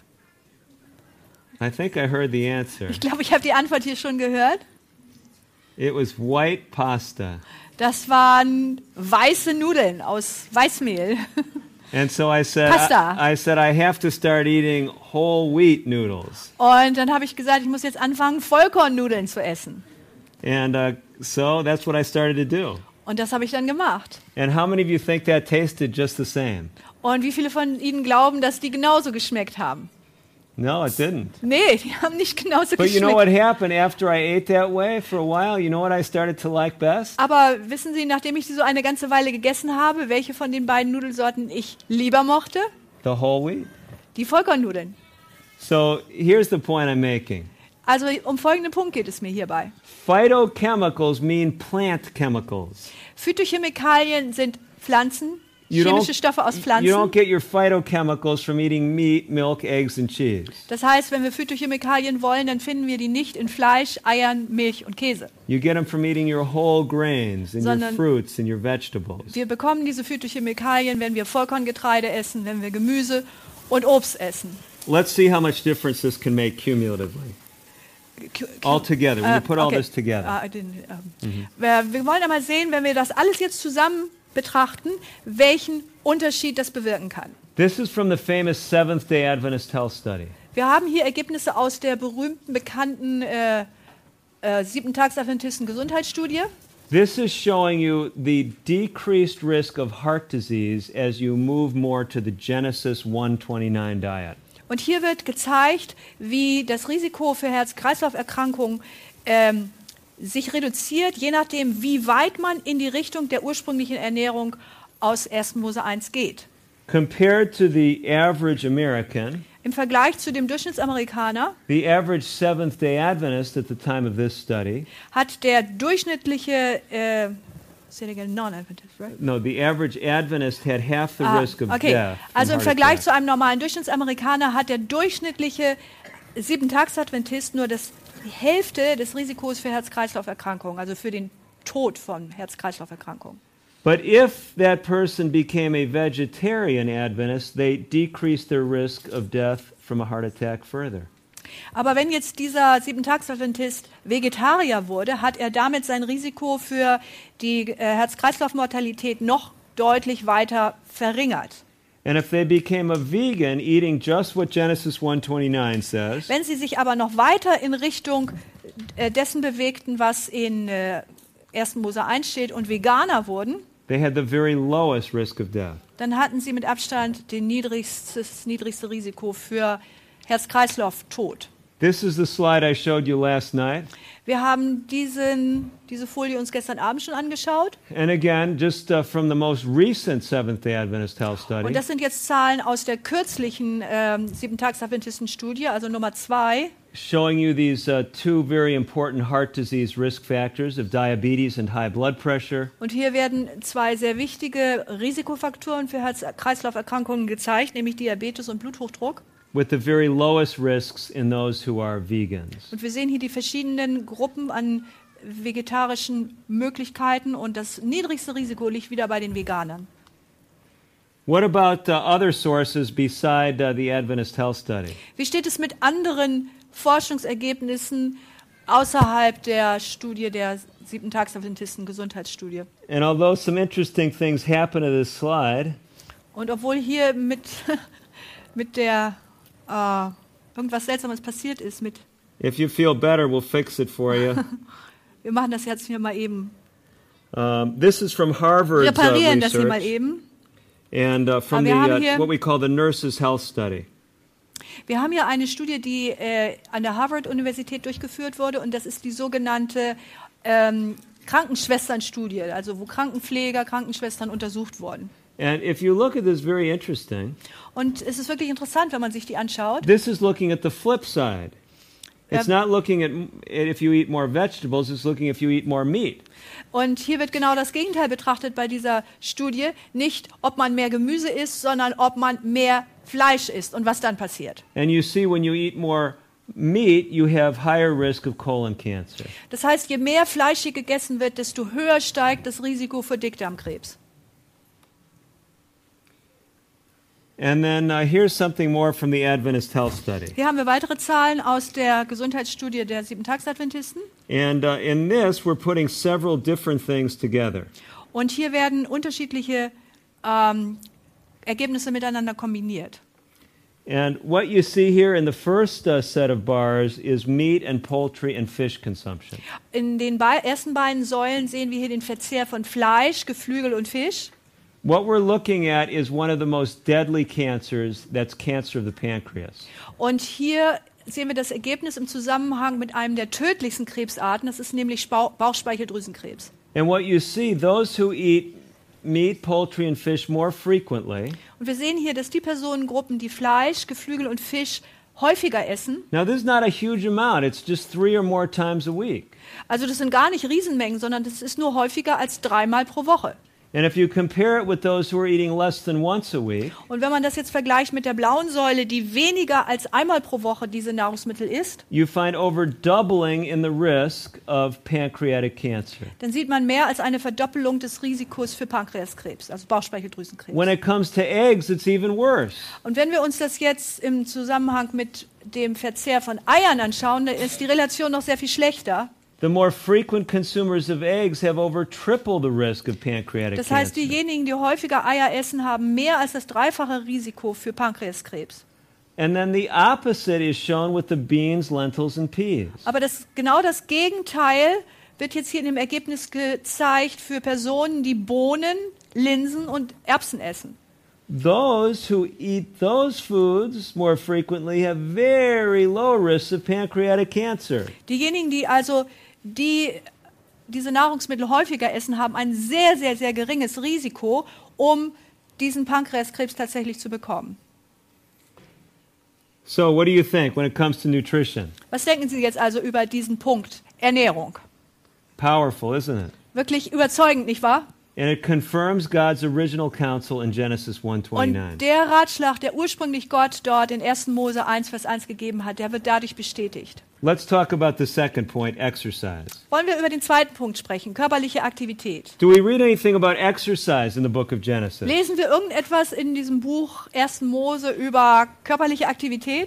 I think I heard the answer. Ich glaube, ich habe die Antwort hier schon gehört. It was white pasta. Das waren weiße Nudeln aus Weißmehl. And so I said, Pasta. I, I said, I have to start eating whole wheat noodles. Und dann habe ich gesagt, ich muss jetzt anfangen, Vollkornnudeln zu essen. And uh, so that's what I started to do. Und das habe ich dann gemacht. And how many of you think that tasted just the same? Und wie viele von Ihnen glauben, dass die genauso geschmeckt haben? No, it didn't. Nee, die haben nicht genauso But you know geschmeckt. what happened after I ate that way for a while? You know what I started to like best? Aber wissen Sie, nachdem ich die so eine ganze Weile gegessen habe, welche von den beiden Nudelsorten ich lieber mochte? The whole wheat. Die Vollkornnudeln. So here's the point I'm making. Also um folgenden Punkt geht es mir hierbei. Phytochemicals mean plant chemicals. Phytochemikalien sind Pflanzen, You chemische don't, Stoffe aus you don't Pflanzen. get your phytochemicals from eating meat, milk, eggs, and cheese. Das heißt, wenn wir Phytochemikalien wollen, dann finden wir die nicht in Fleisch, Eiern, Milch und Käse. You get them from eating your whole grains and your Sondern fruits and your vegetables. Wir bekommen diese Phytochemikalien, wenn wir Vollkorngetreide essen, wenn wir Gemüse und Obst essen. Let's see how much difference this can make cumulatively. All together, when you put all okay. this together. Ah, den, ähm, wir, wir wollen einmal sehen, wenn wir das alles jetzt zusammen betrachten, welchen Unterschied das bewirken kann. This is from the famous Seventh-day Adventist Health Study. Wir haben hier Ergebnisse aus der berühmten, bekannten äh, äh, Siebentags-Adventisten-Gesundheitsstudie. This is showing you the decreased risk of heart disease as you move more to the Genesis one twenty-nine diet. Und hier wird gezeigt, wie das Risiko für Herz-Kreislauf-Erkrankungen ähm, sich reduziert, je nachdem, wie weit man in die Richtung der ursprünglichen Ernährung aus ersten Mose eins geht. Compared to the average American, Im Vergleich zu dem Durchschnittsamerikaner the average Seventh-day Adventist at the time of this study, hat der durchschnittliche äh, say it again, non-Adventist, right? no, the average Adventist had half the Ah, risk of okay. death. from Also im heart Vergleich attack. zu einem normalen Durchschnittsamerikaner hat der durchschnittliche Siebentags-Adventist nur das, die Hälfte des Risikos für Herz-Kreislauf-Erkrankungen, also für den Tod von Herz-Kreislauf-Erkrankungen. But if that person became a vegetarian Adventist, they decreased their risk of death from a heart attack further. Aber wenn jetzt dieser Siebentags-Adventist Vegetarier wurde, hat er damit sein Risiko für die äh, Herz-Kreislauf-Mortalität noch deutlich weiter verringert. And if they became a vegan, eating just what Genesis one twenty-nine says, Wenn sie sich aber noch weiter in Richtung äh, dessen bewegten, was in äh, ersten Mose eins steht, und Veganer wurden, they had the very lowest risk of death. dann hatten sie mit Abstand den niedrigstes, niedrigste Risiko für Herz-Kreislauf-Tod. This is the slide I showed you last night. Wir haben diesen, diese Folie uns gestern Abend schon angeschaut. And again, just uh, from the most recent Seventh-day Adventist Health Study, Und das sind jetzt Zahlen aus der kürzlichen ähm, Siebentags-Adventisten-Studie, also Nummer zwei. showing you these uh, two very important heart disease risk factors of diabetes and high blood pressure. Und hier werden zwei sehr wichtige Risikofaktoren für Herz-Kreislauf-Erkrankungen gezeigt, nämlich Diabetes und Bluthochdruck. With the very lowest risks in those who are vegans. Und wir sehen hier die verschiedenen Gruppen an vegetarischen Möglichkeiten und das niedrigste Risiko liegt wieder bei den Veganern. What about uh, other sources beside uh, the Adventist Health Study? Wie steht es mit anderen Forschungsergebnissen außerhalb der Studie der Siebentags-Adventisten-Gesundheitsstudie? And although some interesting things happen to this slide, Und obwohl hier mit, mit der äh, irgendwas Seltsames passiert ist, mit if you feel better, we'll fix it for you. wir machen das jetzt hier mal eben, Um, this is from Harvard's uh, reparieren das hier mal research, eben. and uh, from Aber the wir haben uh, hier- what we call the Nurses Health Study. Wir haben hier eine Studie, die äh, an der Harvard-Universität durchgeführt wurde, und das ist die sogenannte ähm, Krankenschwestern-Studie, also wo Krankenpfleger, Krankenschwestern untersucht wurden. And if you look at this, very interesting. Und es ist wirklich interessant, wenn man sich die anschaut. This is looking at the flip side. It's Yep. not looking at m- if you eat more vegetables, it's looking if you eat more meat. Und hier wird genau das Gegenteil betrachtet bei dieser Studie. Nicht, ob man mehr Gemüse isst, sondern ob man mehr Fleisch isst und was dann passiert. And you see when you eat more meat, you have higher risk of colon cancer. Das heißt, je mehr Fleisch hier gegessen wird, desto höher steigt das Risiko für Dickdarmkrebs. And then uh, here's something more from the Adventist Health Study. Hier haben wir weitere Zahlen aus der Gesundheitsstudie der Siebentags-Adventisten. And uh, in this, we're putting several different things together. Und hier werden unterschiedliche ähm, Ergebnisse miteinander kombiniert. And what you see here in the first uh, set of bars is meat and poultry and fish consumption. In den bei- ersten beiden Säulen sehen wir hier den Verzehr von Fleisch, Geflügel und Fisch. What we're looking at is one of the most deadly cancers, that's cancer of the pancreas. Und hier sehen wir das Ergebnis im Zusammenhang mit einem der tödlichsten Krebsarten. Das ist nämlich Bauch- Bauchspeicheldrüsenkrebs. And what you see, those who eat meat, poultry, and fish more frequently, Und wir sehen hier, dass die Personengruppen, die Fleisch, Geflügel und Fisch häufiger essen, now this is not a huge amount, it's just three or more times a week. also das sind gar nicht Riesenmengen, sondern das ist nur häufiger als dreimal pro Woche. And if you compare it with those who are eating less than once a week, Und wenn man das jetzt vergleicht mit der blauen Säule, die weniger als einmal pro Woche diese Nahrungsmittel isst, you find over doubling in the risk of pancreatic cancer. dann sieht man mehr als eine Verdoppelung des Risikos für Pankreaskrebs, also Bauchspeicheldrüsenkrebs. When it comes to eggs, it's even worse. Und wenn wir uns das jetzt im Zusammenhang mit dem Verzehr von Eiern anschauen, dann ist die Relation noch sehr viel schlechter. The more frequent consumers of eggs have over triple the risk of pancreatic Das heißt, cancer. diejenigen, die häufiger Eier essen, haben mehr als das dreifache Risiko für Pankreaskrebs. And then the opposite is shown with the beans, lentils, and peas. Aber das, genau das Gegenteil wird jetzt hier in dem Ergebnis gezeigt für Personen, die Bohnen, Linsen und Erbsen essen. Those who eat those foods more frequently have very low risks of pancreatic cancer. Diejenigen, die also die diese Nahrungsmittel häufiger essen, haben ein sehr, sehr, sehr geringes Risiko, um diesen Pankreaskrebs tatsächlich zu bekommen. So what do you think when it comes to nutrition? Was denken Sie jetzt also über diesen Punkt Ernährung? Powerful, isn't it? Wirklich überzeugend, nicht wahr? And it confirms God's original counsel in Genesis one Und twenty-nine. der Ratschlag, der ursprünglich Gott dort in ersten Mose eins Vers eins gegeben hat, der wird dadurch bestätigt. Let's talk about the second point, exercise. Wollen wir über den zweiten Punkt sprechen, körperliche Aktivität. Do we read anything about exercise in the book of Genesis? Lesen wir irgendetwas in diesem Buch ersten Mose über körperliche Aktivität?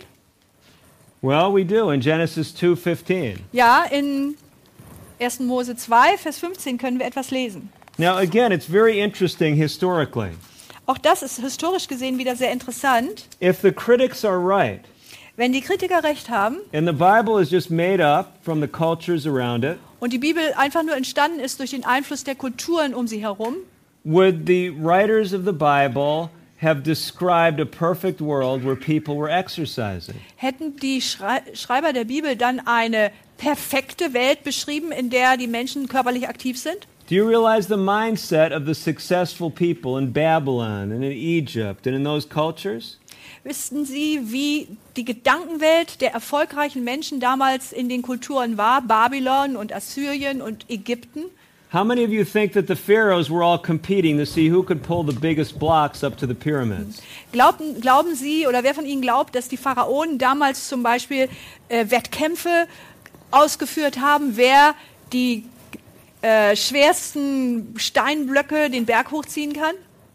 Well, we do in Genesis two fifteen. Ja, in ersten Mose zwei Vers fünfzehn können wir etwas lesen. Now again, it's very interesting historically. Auch das ist historisch gesehen wieder sehr interessant. If the critics are right, Wenn die Kritiker recht haben and the Bible is just made up from the cultures around it, und die Bibel einfach nur entstanden ist durch den Einfluss der Kulturen um sie herum, would the writers of the Bible have described a perfect world where people were exercising? hätten die Schrei- Schreiber der Bibel dann eine perfekte Welt beschrieben, in der die Menschen körperlich aktiv sind? Do you realize the mindset of the successful people in Babylon and in Egypt and in those cultures? Wissen Sie, wie die Gedankenwelt der erfolgreichen Menschen damals in den Kulturen war? Babylon und Assyrien und Ägypten. How many of you think that the pharaohs were all competing to see who could pull the biggest blocks up to the pyramids? Glauben, glauben Sie oder wer von Ihnen glaubt, dass die Pharaonen damals zum Beispiel äh, Wettkämpfe ausgeführt haben, wer die äh, schwersten Steinblöcke den Berg hochziehen kann?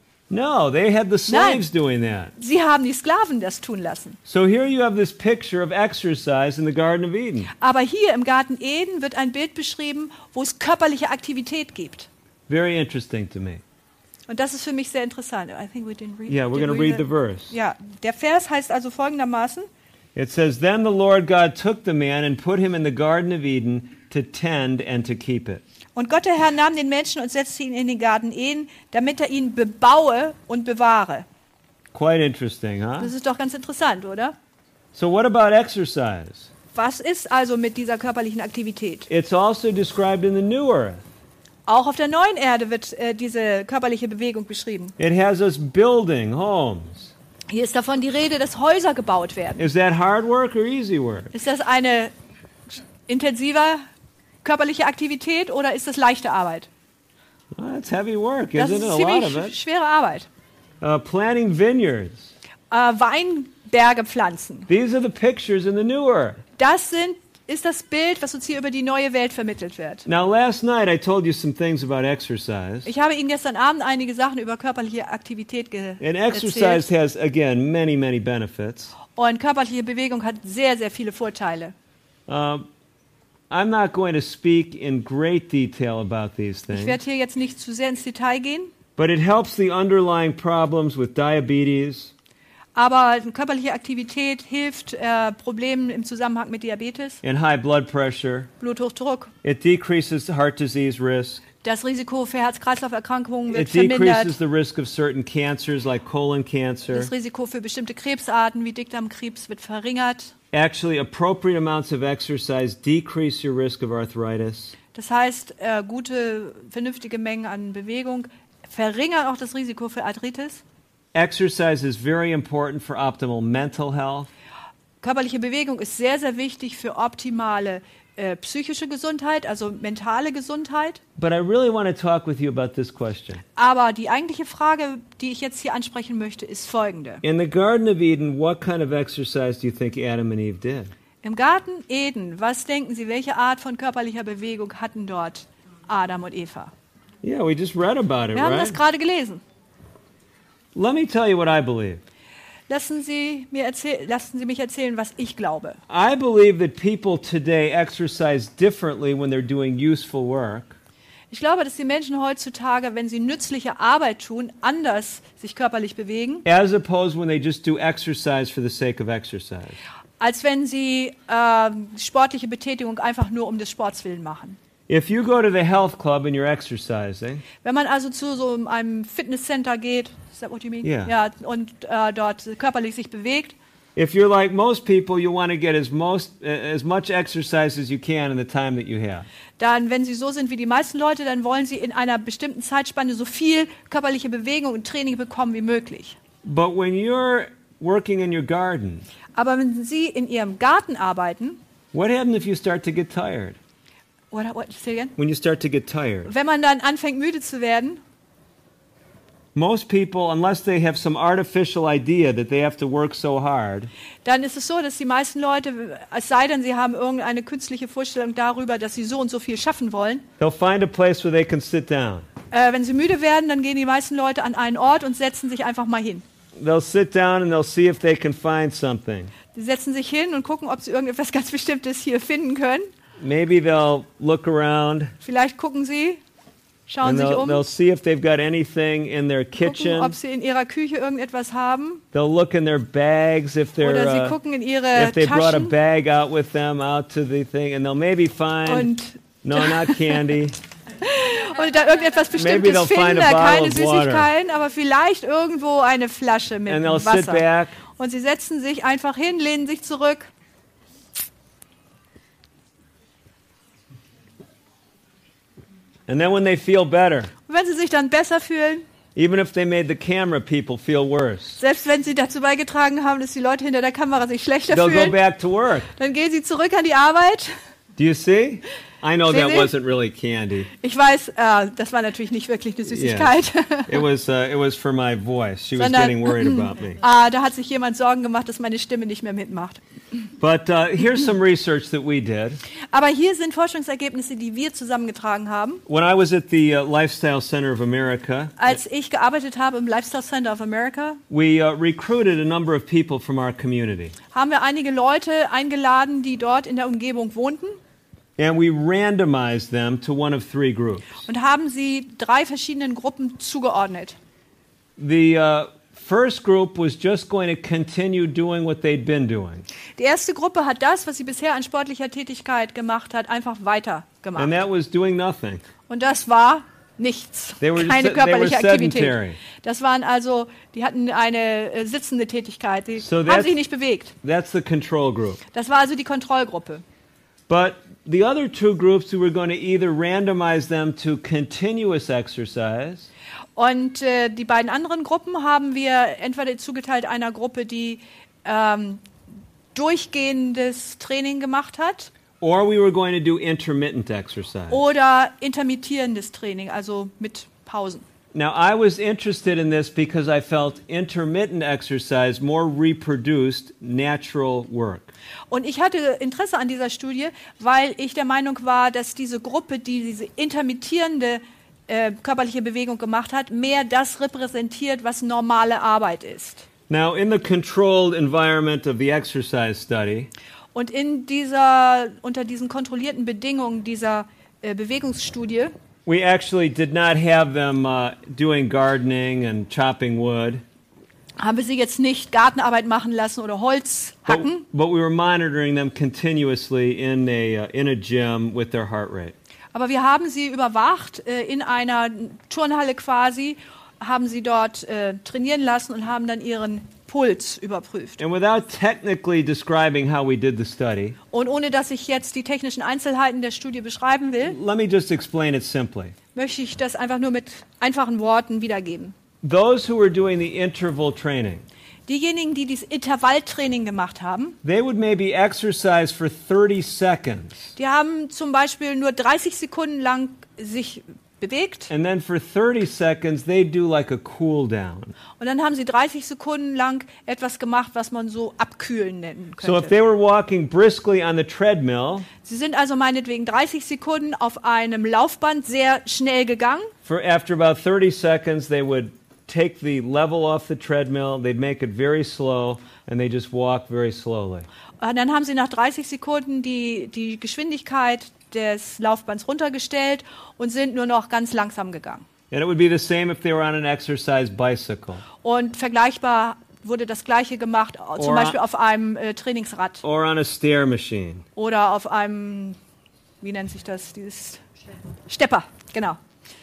No, they had the slaves doing that. Sie haben die Sklaven das tun lassen. So here you have this picture of exercise in the Garden of Eden. Aber hier im Garten Eden wird ein Bild beschrieben, wo es körperliche Aktivität gibt. Very interesting to me. Und das ist für mich sehr interessant. I think we didn't read, Yeah, we're did going to we read the verse. Ja, der Vers heißt also folgendermaßen: It says, Then the Lord God took the man and put him in the Garden of Eden to tend and to keep it. Und Gott der Herr nahm den Menschen und setzte ihn in den Garten Eden, damit er ihn bebaue und bewahre. Quite interesting, huh? Das ist doch ganz interessant, oder? So what about exercise? Was ist also mit dieser körperlichen Aktivität? It's also described in the New Earth. Auch auf der neuen Erde wird äh, diese körperliche Bewegung beschrieben. It has us building homes. Hier ist davon die Rede, dass Häuser gebaut werden. Is that hard work or easy work? Ist das eine intensive körperliche Aktivität oder ist das leichte Arbeit? Well, that's heavy work, Das isn't ist it? A lot of ziemlich it. schwere Arbeit. Uh, planting vineyards. Äh, Weinberge pflanzen. These are the pictures in the New Earth. Das sind, ist das Bild, was uns hier über die neue Welt vermittelt wird. Now, last night I told you some things about exercise. Ich habe Ihnen gestern Abend einige Sachen über körperliche Aktivität ge And erzählt. exercise has, again, many, many benefits. Und körperliche Bewegung hat sehr, sehr viele Vorteile. Um, I'm not going to speak in great detail about these Ich things, werde hier jetzt nicht zu sehr ins Detail gehen, but it helps the underlying problems with diabetes, aber körperliche Aktivität hilft äh, Problemen im Zusammenhang mit Diabetes, and high blood pressure. Bluthochdruck. It decreases heart disease risk. Das Risiko für Herz-Kreislauf-Erkrankungen wird It decreases vermindert. the risk of certain cancers like colon cancer. Das Risiko für bestimmte Krebsarten wie Dickdarmkrebs wird verringert. Actually, appropriate amounts of exercise decrease your risk of arthritis. Das heißt, äh, gute, vernünftige Mengen an Bewegung verringern auch das Risiko für Arthritis. Exercise is very important for optimal mental health. Körperliche Bewegung ist sehr, sehr wichtig für optimale äh, psychische Gesundheit, also mentale Gesundheit. But I really want to talk with you about this question. Aber die eigentliche Frage, die ich jetzt hier ansprechen möchte, ist folgende. In the Garden of Eden, what kind of exercise do you think Adam and Eve did? Im Garten Eden, was denken Sie, welche Art von körperlicher Bewegung hatten dort Adam und Eva? Yeah, we just read about it, Wir haben das right? gerade gelesen. Let me tell you what I believe. Lassen Sie, mir erzähl- lassen Sie mich erzählen, was ich glaube. I believe that people today exercise differently when they're doing useful work Ich glaube, dass die Menschen heutzutage, wenn sie nützliche Arbeit tun, anders sich körperlich bewegen, as opposed when they just do exercise for the sake of exercise. als wenn sie äh, sportliche Betätigung einfach nur um des Sports willen machen. If you go to the health club and you're exercising, Wenn man also zu so einem Fitnesscenter geht, is that what you mean? Yeah. Ja, und äh, dort körperlich sich bewegt, if you're like most people, you want to get as most uh, as much exercise as you can in the time that you have. dann, wenn sie so sind wie die meisten Leute, dann wollen sie in einer bestimmten Zeitspanne so viel körperliche Bewegung und Training bekommen wie möglich. But when you're working in your garden, Aber wenn sie in ihrem Garten arbeiten, what happens if you start to get tired? what, what, say again? When you start to get tired, Wenn man dann anfängt müde zu werden, most people, unless they have some artificial idea that they have to work so hard, dann ist es so, dass die meisten Leute, es sei denn, sie haben irgendeine künstliche Vorstellung darüber, dass sie so und so viel schaffen wollen, they'll find a place where they can sit down. äh, wenn sie müde werden, dann gehen die meisten Leute an einen Ort und setzen sich einfach mal hin. They'll sit down and they'll see if they can find something. Sie setzen sich hin und gucken, ob sie irgendetwas ganz Bestimmtes hier finden können. Maybe they'll look around Vielleicht gucken sie, schauen and sich they'll, um, they'll see if they've got anything in their gucken, kitchen. ob sie in ihrer Küche irgendetwas haben. They'll look in their bags if they're Oder sie uh, gucken in ihre if they brought a Taschen bag out with them out to the thing, and they'll maybe find und, no, not candy. und da irgendetwas Maybe Bestimmtes they'll find finden, a da keine bottle of water. Süßigkeiten, aber vielleicht irgendwo eine Flasche mit And they'll sit Wasser. back. Und sie setzen sich einfach hin, lehnen sich zurück. And then when they feel better, Und wenn sie sich dann besser fühlen, even if they made the camera people feel worse, selbst wenn sie dazu beigetragen haben, dass die Leute hinter der Kamera sich schlechter they'll go fühlen, back to work. dann gehen sie zurück an die Arbeit. Do you see? I know that See? wasn't really candy. Ich weiß, äh, das war natürlich nicht wirklich eine Süßigkeit. It was uh, it was for my voice. She was Sondern- getting worried about me. Ah, da hat sich jemand Sorgen gemacht, dass meine Stimme nicht mehr mitmacht. But uh, here's some research that we did. Aber hier sind Forschungsergebnisse, die wir zusammengetragen haben. When I was at the uh, Lifestyle Center of America, Als ich gearbeitet habe im Lifestyle Center of America, we uh, recruited a number of people from our community. haben wir einige Leute eingeladen, die dort in der Umgebung wohnten And we randomized them to one of three groups. und haben sie drei verschiedenen Gruppen zugeordnet. The uh, first group was just going to continue doing what they'd been doing. Die erste Gruppe hat das, was sie bisher an sportlicher Tätigkeit gemacht hat, einfach weiter gemacht. And that was doing nothing. Und das war nichts, They were keine se- körperliche they were Aktivität. sedentary. Das waren also, die hatten eine äh, sitzende Tätigkeit, die So haben that's- sich nicht bewegt. That's the control group. Das war also die Kontrollgruppe. But the other two groups, we were going to either randomize them to continuous exercise Und äh, die beiden anderen Gruppen haben wir entweder zugeteilt einer Gruppe, die ähm, durchgehendes Training gemacht hat, or we were going to do intermittent exercise. oder intermittierendes Training, also mit Pausen. Now, I was interested in this because I felt intermittent exercise more reproduced natural work. Und ich hatte Interesse an dieser Studie, weil ich der Meinung war, dass diese Gruppe, die diese intermittierende äh, körperliche Bewegung gemacht hat, mehr das repräsentiert, was normale Arbeit ist. Now, in the controlled environment of the exercise study, Und in dieser, unter diesen kontrollierten Bedingungen dieser äh, Bewegungsstudie we actually did not have them uh, doing gardening and chopping wood, haben wir sie jetzt nicht Gartenarbeit machen lassen oder Holz but, hacken, but we were monitoring them continuously in a, uh, in a gym with their heart rate. aber wir haben sie überwacht äh, in einer Turnhalle quasi, haben sie dort äh, trainieren lassen und haben dann ihren Puls überprüft. And without technically describing how we did the study, Und ohne dass ich jetzt die technischen Einzelheiten der Studie beschreiben will, let me just explain it simply. möchte ich das einfach nur mit einfachen Worten wiedergeben. Those who were doing the interval training, Diejenigen, die dieses Intervalltraining gemacht haben, they would maybe exercise for thirty seconds. die haben zum Beispiel nur dreißig Sekunden lang sich bewegt And then for thirty seconds, they do like a cool down. und dann haben sie dreißig Sekunden lang etwas gemacht, was man so abkühlen nennen So if könnte. they were walking briskly on the treadmill Sie sind also meinetwegen dreißig Sekunden auf einem Laufband sehr schnell gegangen. for after about thirty seconds, they would take the level off the treadmill, they'd make it very slow, and they just walk very slowly. Und dann haben sie nach dreißig Sekunden die, die Geschwindigkeit des Laufbands runtergestellt und sind nur noch ganz langsam gegangen. And it would be the same if they were on an exercise bicycle. Und vergleichbar wurde das Gleiche gemacht, zum Or Beispiel auf einem äh, Trainingsrad Or on a stair machine. oder auf einem, wie nennt sich das, dieses Stepper, genau.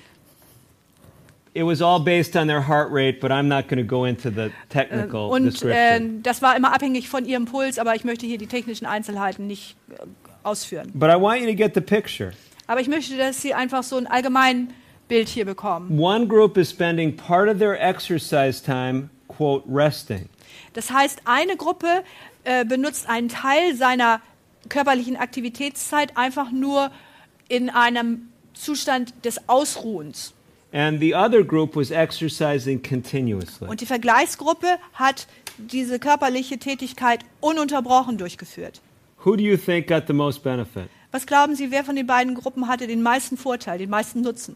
It was all based on their heart rate, but I'm not going to go into the technical Und äh, description. das war immer abhängig von ihrem Puls, aber ich möchte hier die technischen Einzelheiten nicht äh, ausführen. But I want you to get the picture. Aber ich möchte, dass Sie einfach so ein allgemeines Bild hier bekommen. One group is spending part of their exercise time, quote, resting. Das heißt, eine Gruppe äh, benutzt einen Teil seiner körperlichen Aktivitätszeit einfach nur in einem Zustand des Ausruhens. And the other group was exercising continuously. Und die Vergleichsgruppe hat diese körperliche Tätigkeit ununterbrochen durchgeführt. Who do you think got the most benefit? Was glauben Sie, wer von den beiden Gruppen hatte den meisten Vorteil, den meisten Nutzen?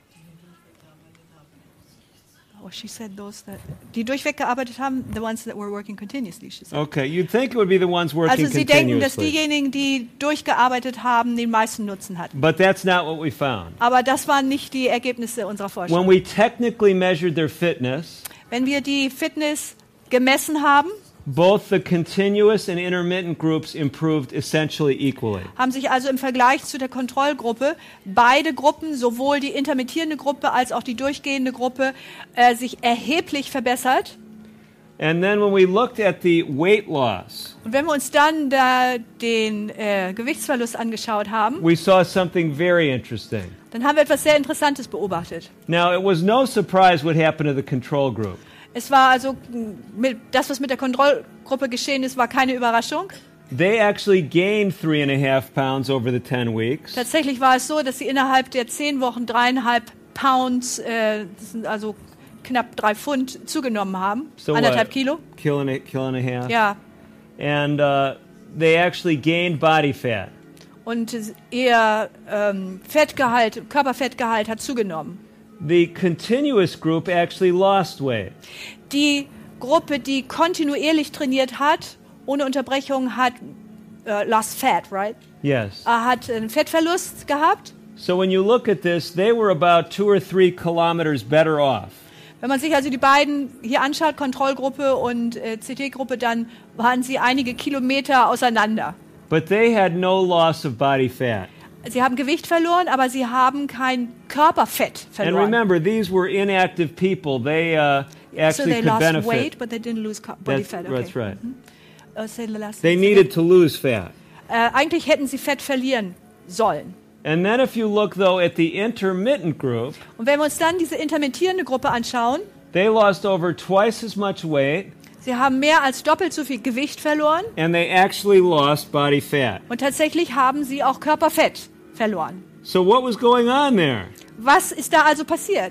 Oh, she said those that, die durchweg gearbeitet haben, the ones that were working continuously, she said. Okay, you'd think it would be the ones working Also Sie denken, dass continuously. diejenigen, die durchgearbeitet haben, den meisten Nutzen hatten. But that's not what we found. Aber das waren nicht die Ergebnisse unserer Forschung. When we technically measured their fitness, Wenn wir die Fitness gemessen haben, both the continuous and intermittent groups improved essentially equally. haben sich also im Vergleich zu der Kontrollgruppe beide Gruppen, sowohl die intermittierende Gruppe als auch die durchgehende Gruppe, äh, sich erheblich verbessert. And then when we looked at the weight loss, Und wenn wir uns dann da den äh, Gewichtsverlust angeschaut haben, we saw something very interesting. dann haben wir etwas sehr Interessantes beobachtet. Now, it was no surprise what happened to the control group. Es war also, mit, das, was mit der Kontrollgruppe geschehen ist, war keine Überraschung. They actually gained three and a half pounds over the ten weeks. Tatsächlich war es so, dass sie innerhalb der zehn Wochen dreieinhalb Pounds, äh, das sind also knapp drei Pfund, zugenommen haben. So Anderthalb what? Kilo. Kill and a, kill and a half. Ja. And uh, they actually gained body fat. Und ihr ähm, Fettgehalt, Körperfettgehalt hat zugenommen. The continuous group actually lost weight. Die Gruppe, die kontinuierlich trainiert hat, ohne Unterbrechung, hat äh, lost fat, right? Yes. Äh, hat einen Fettverlust gehabt. So when you look at this, they were about two or three kilometers better off. Wenn man sich also die beiden hier anschaut, Kontrollgruppe und äh, C T-Gruppe, dann waren sie einige Kilometer auseinander. But they had no loss of body fat. Sie haben Gewicht verloren, aber sie haben kein Körperfett And verloren. remember, these were inactive people. They uh, So actually they could lost benefit. weight, but they didn't lose co- body That's, fat. Okay. that's right. Uh, say the last They sentence needed again. to lose fat. Äh, eigentlich hätten sie Fett verlieren sollen. And then if you look, though, at the intermittent group, Und wenn wir uns dann diese intermittierende Gruppe anschauen, they lost over twice as much weight, sie haben mehr als doppelt so viel Gewicht verloren and they actually lost body fat. und tatsächlich haben sie auch Körperfett verloren. So what was going on there? Was ist da also passiert?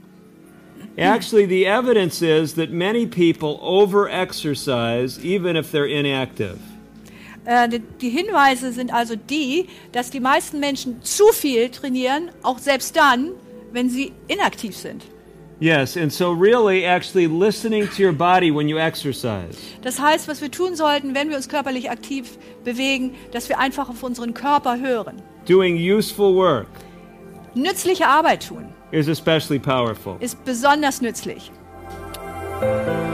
Actually, the evidence is that many people over-exercise even if they're inactive. Äh, die, die Hinweise sind also die, dass die meisten Menschen zu viel trainieren, auch selbst dann, wenn sie inaktiv sind. Yes, and so really actually listening to your body when you exercise. Das heißt, was wir tun sollten, wenn wir uns körperlich aktiv bewegen, dass wir einfach auf unseren Körper hören. Doing useful work Nützliche Arbeit tun is especially powerful. ist besonders nützlich. Thank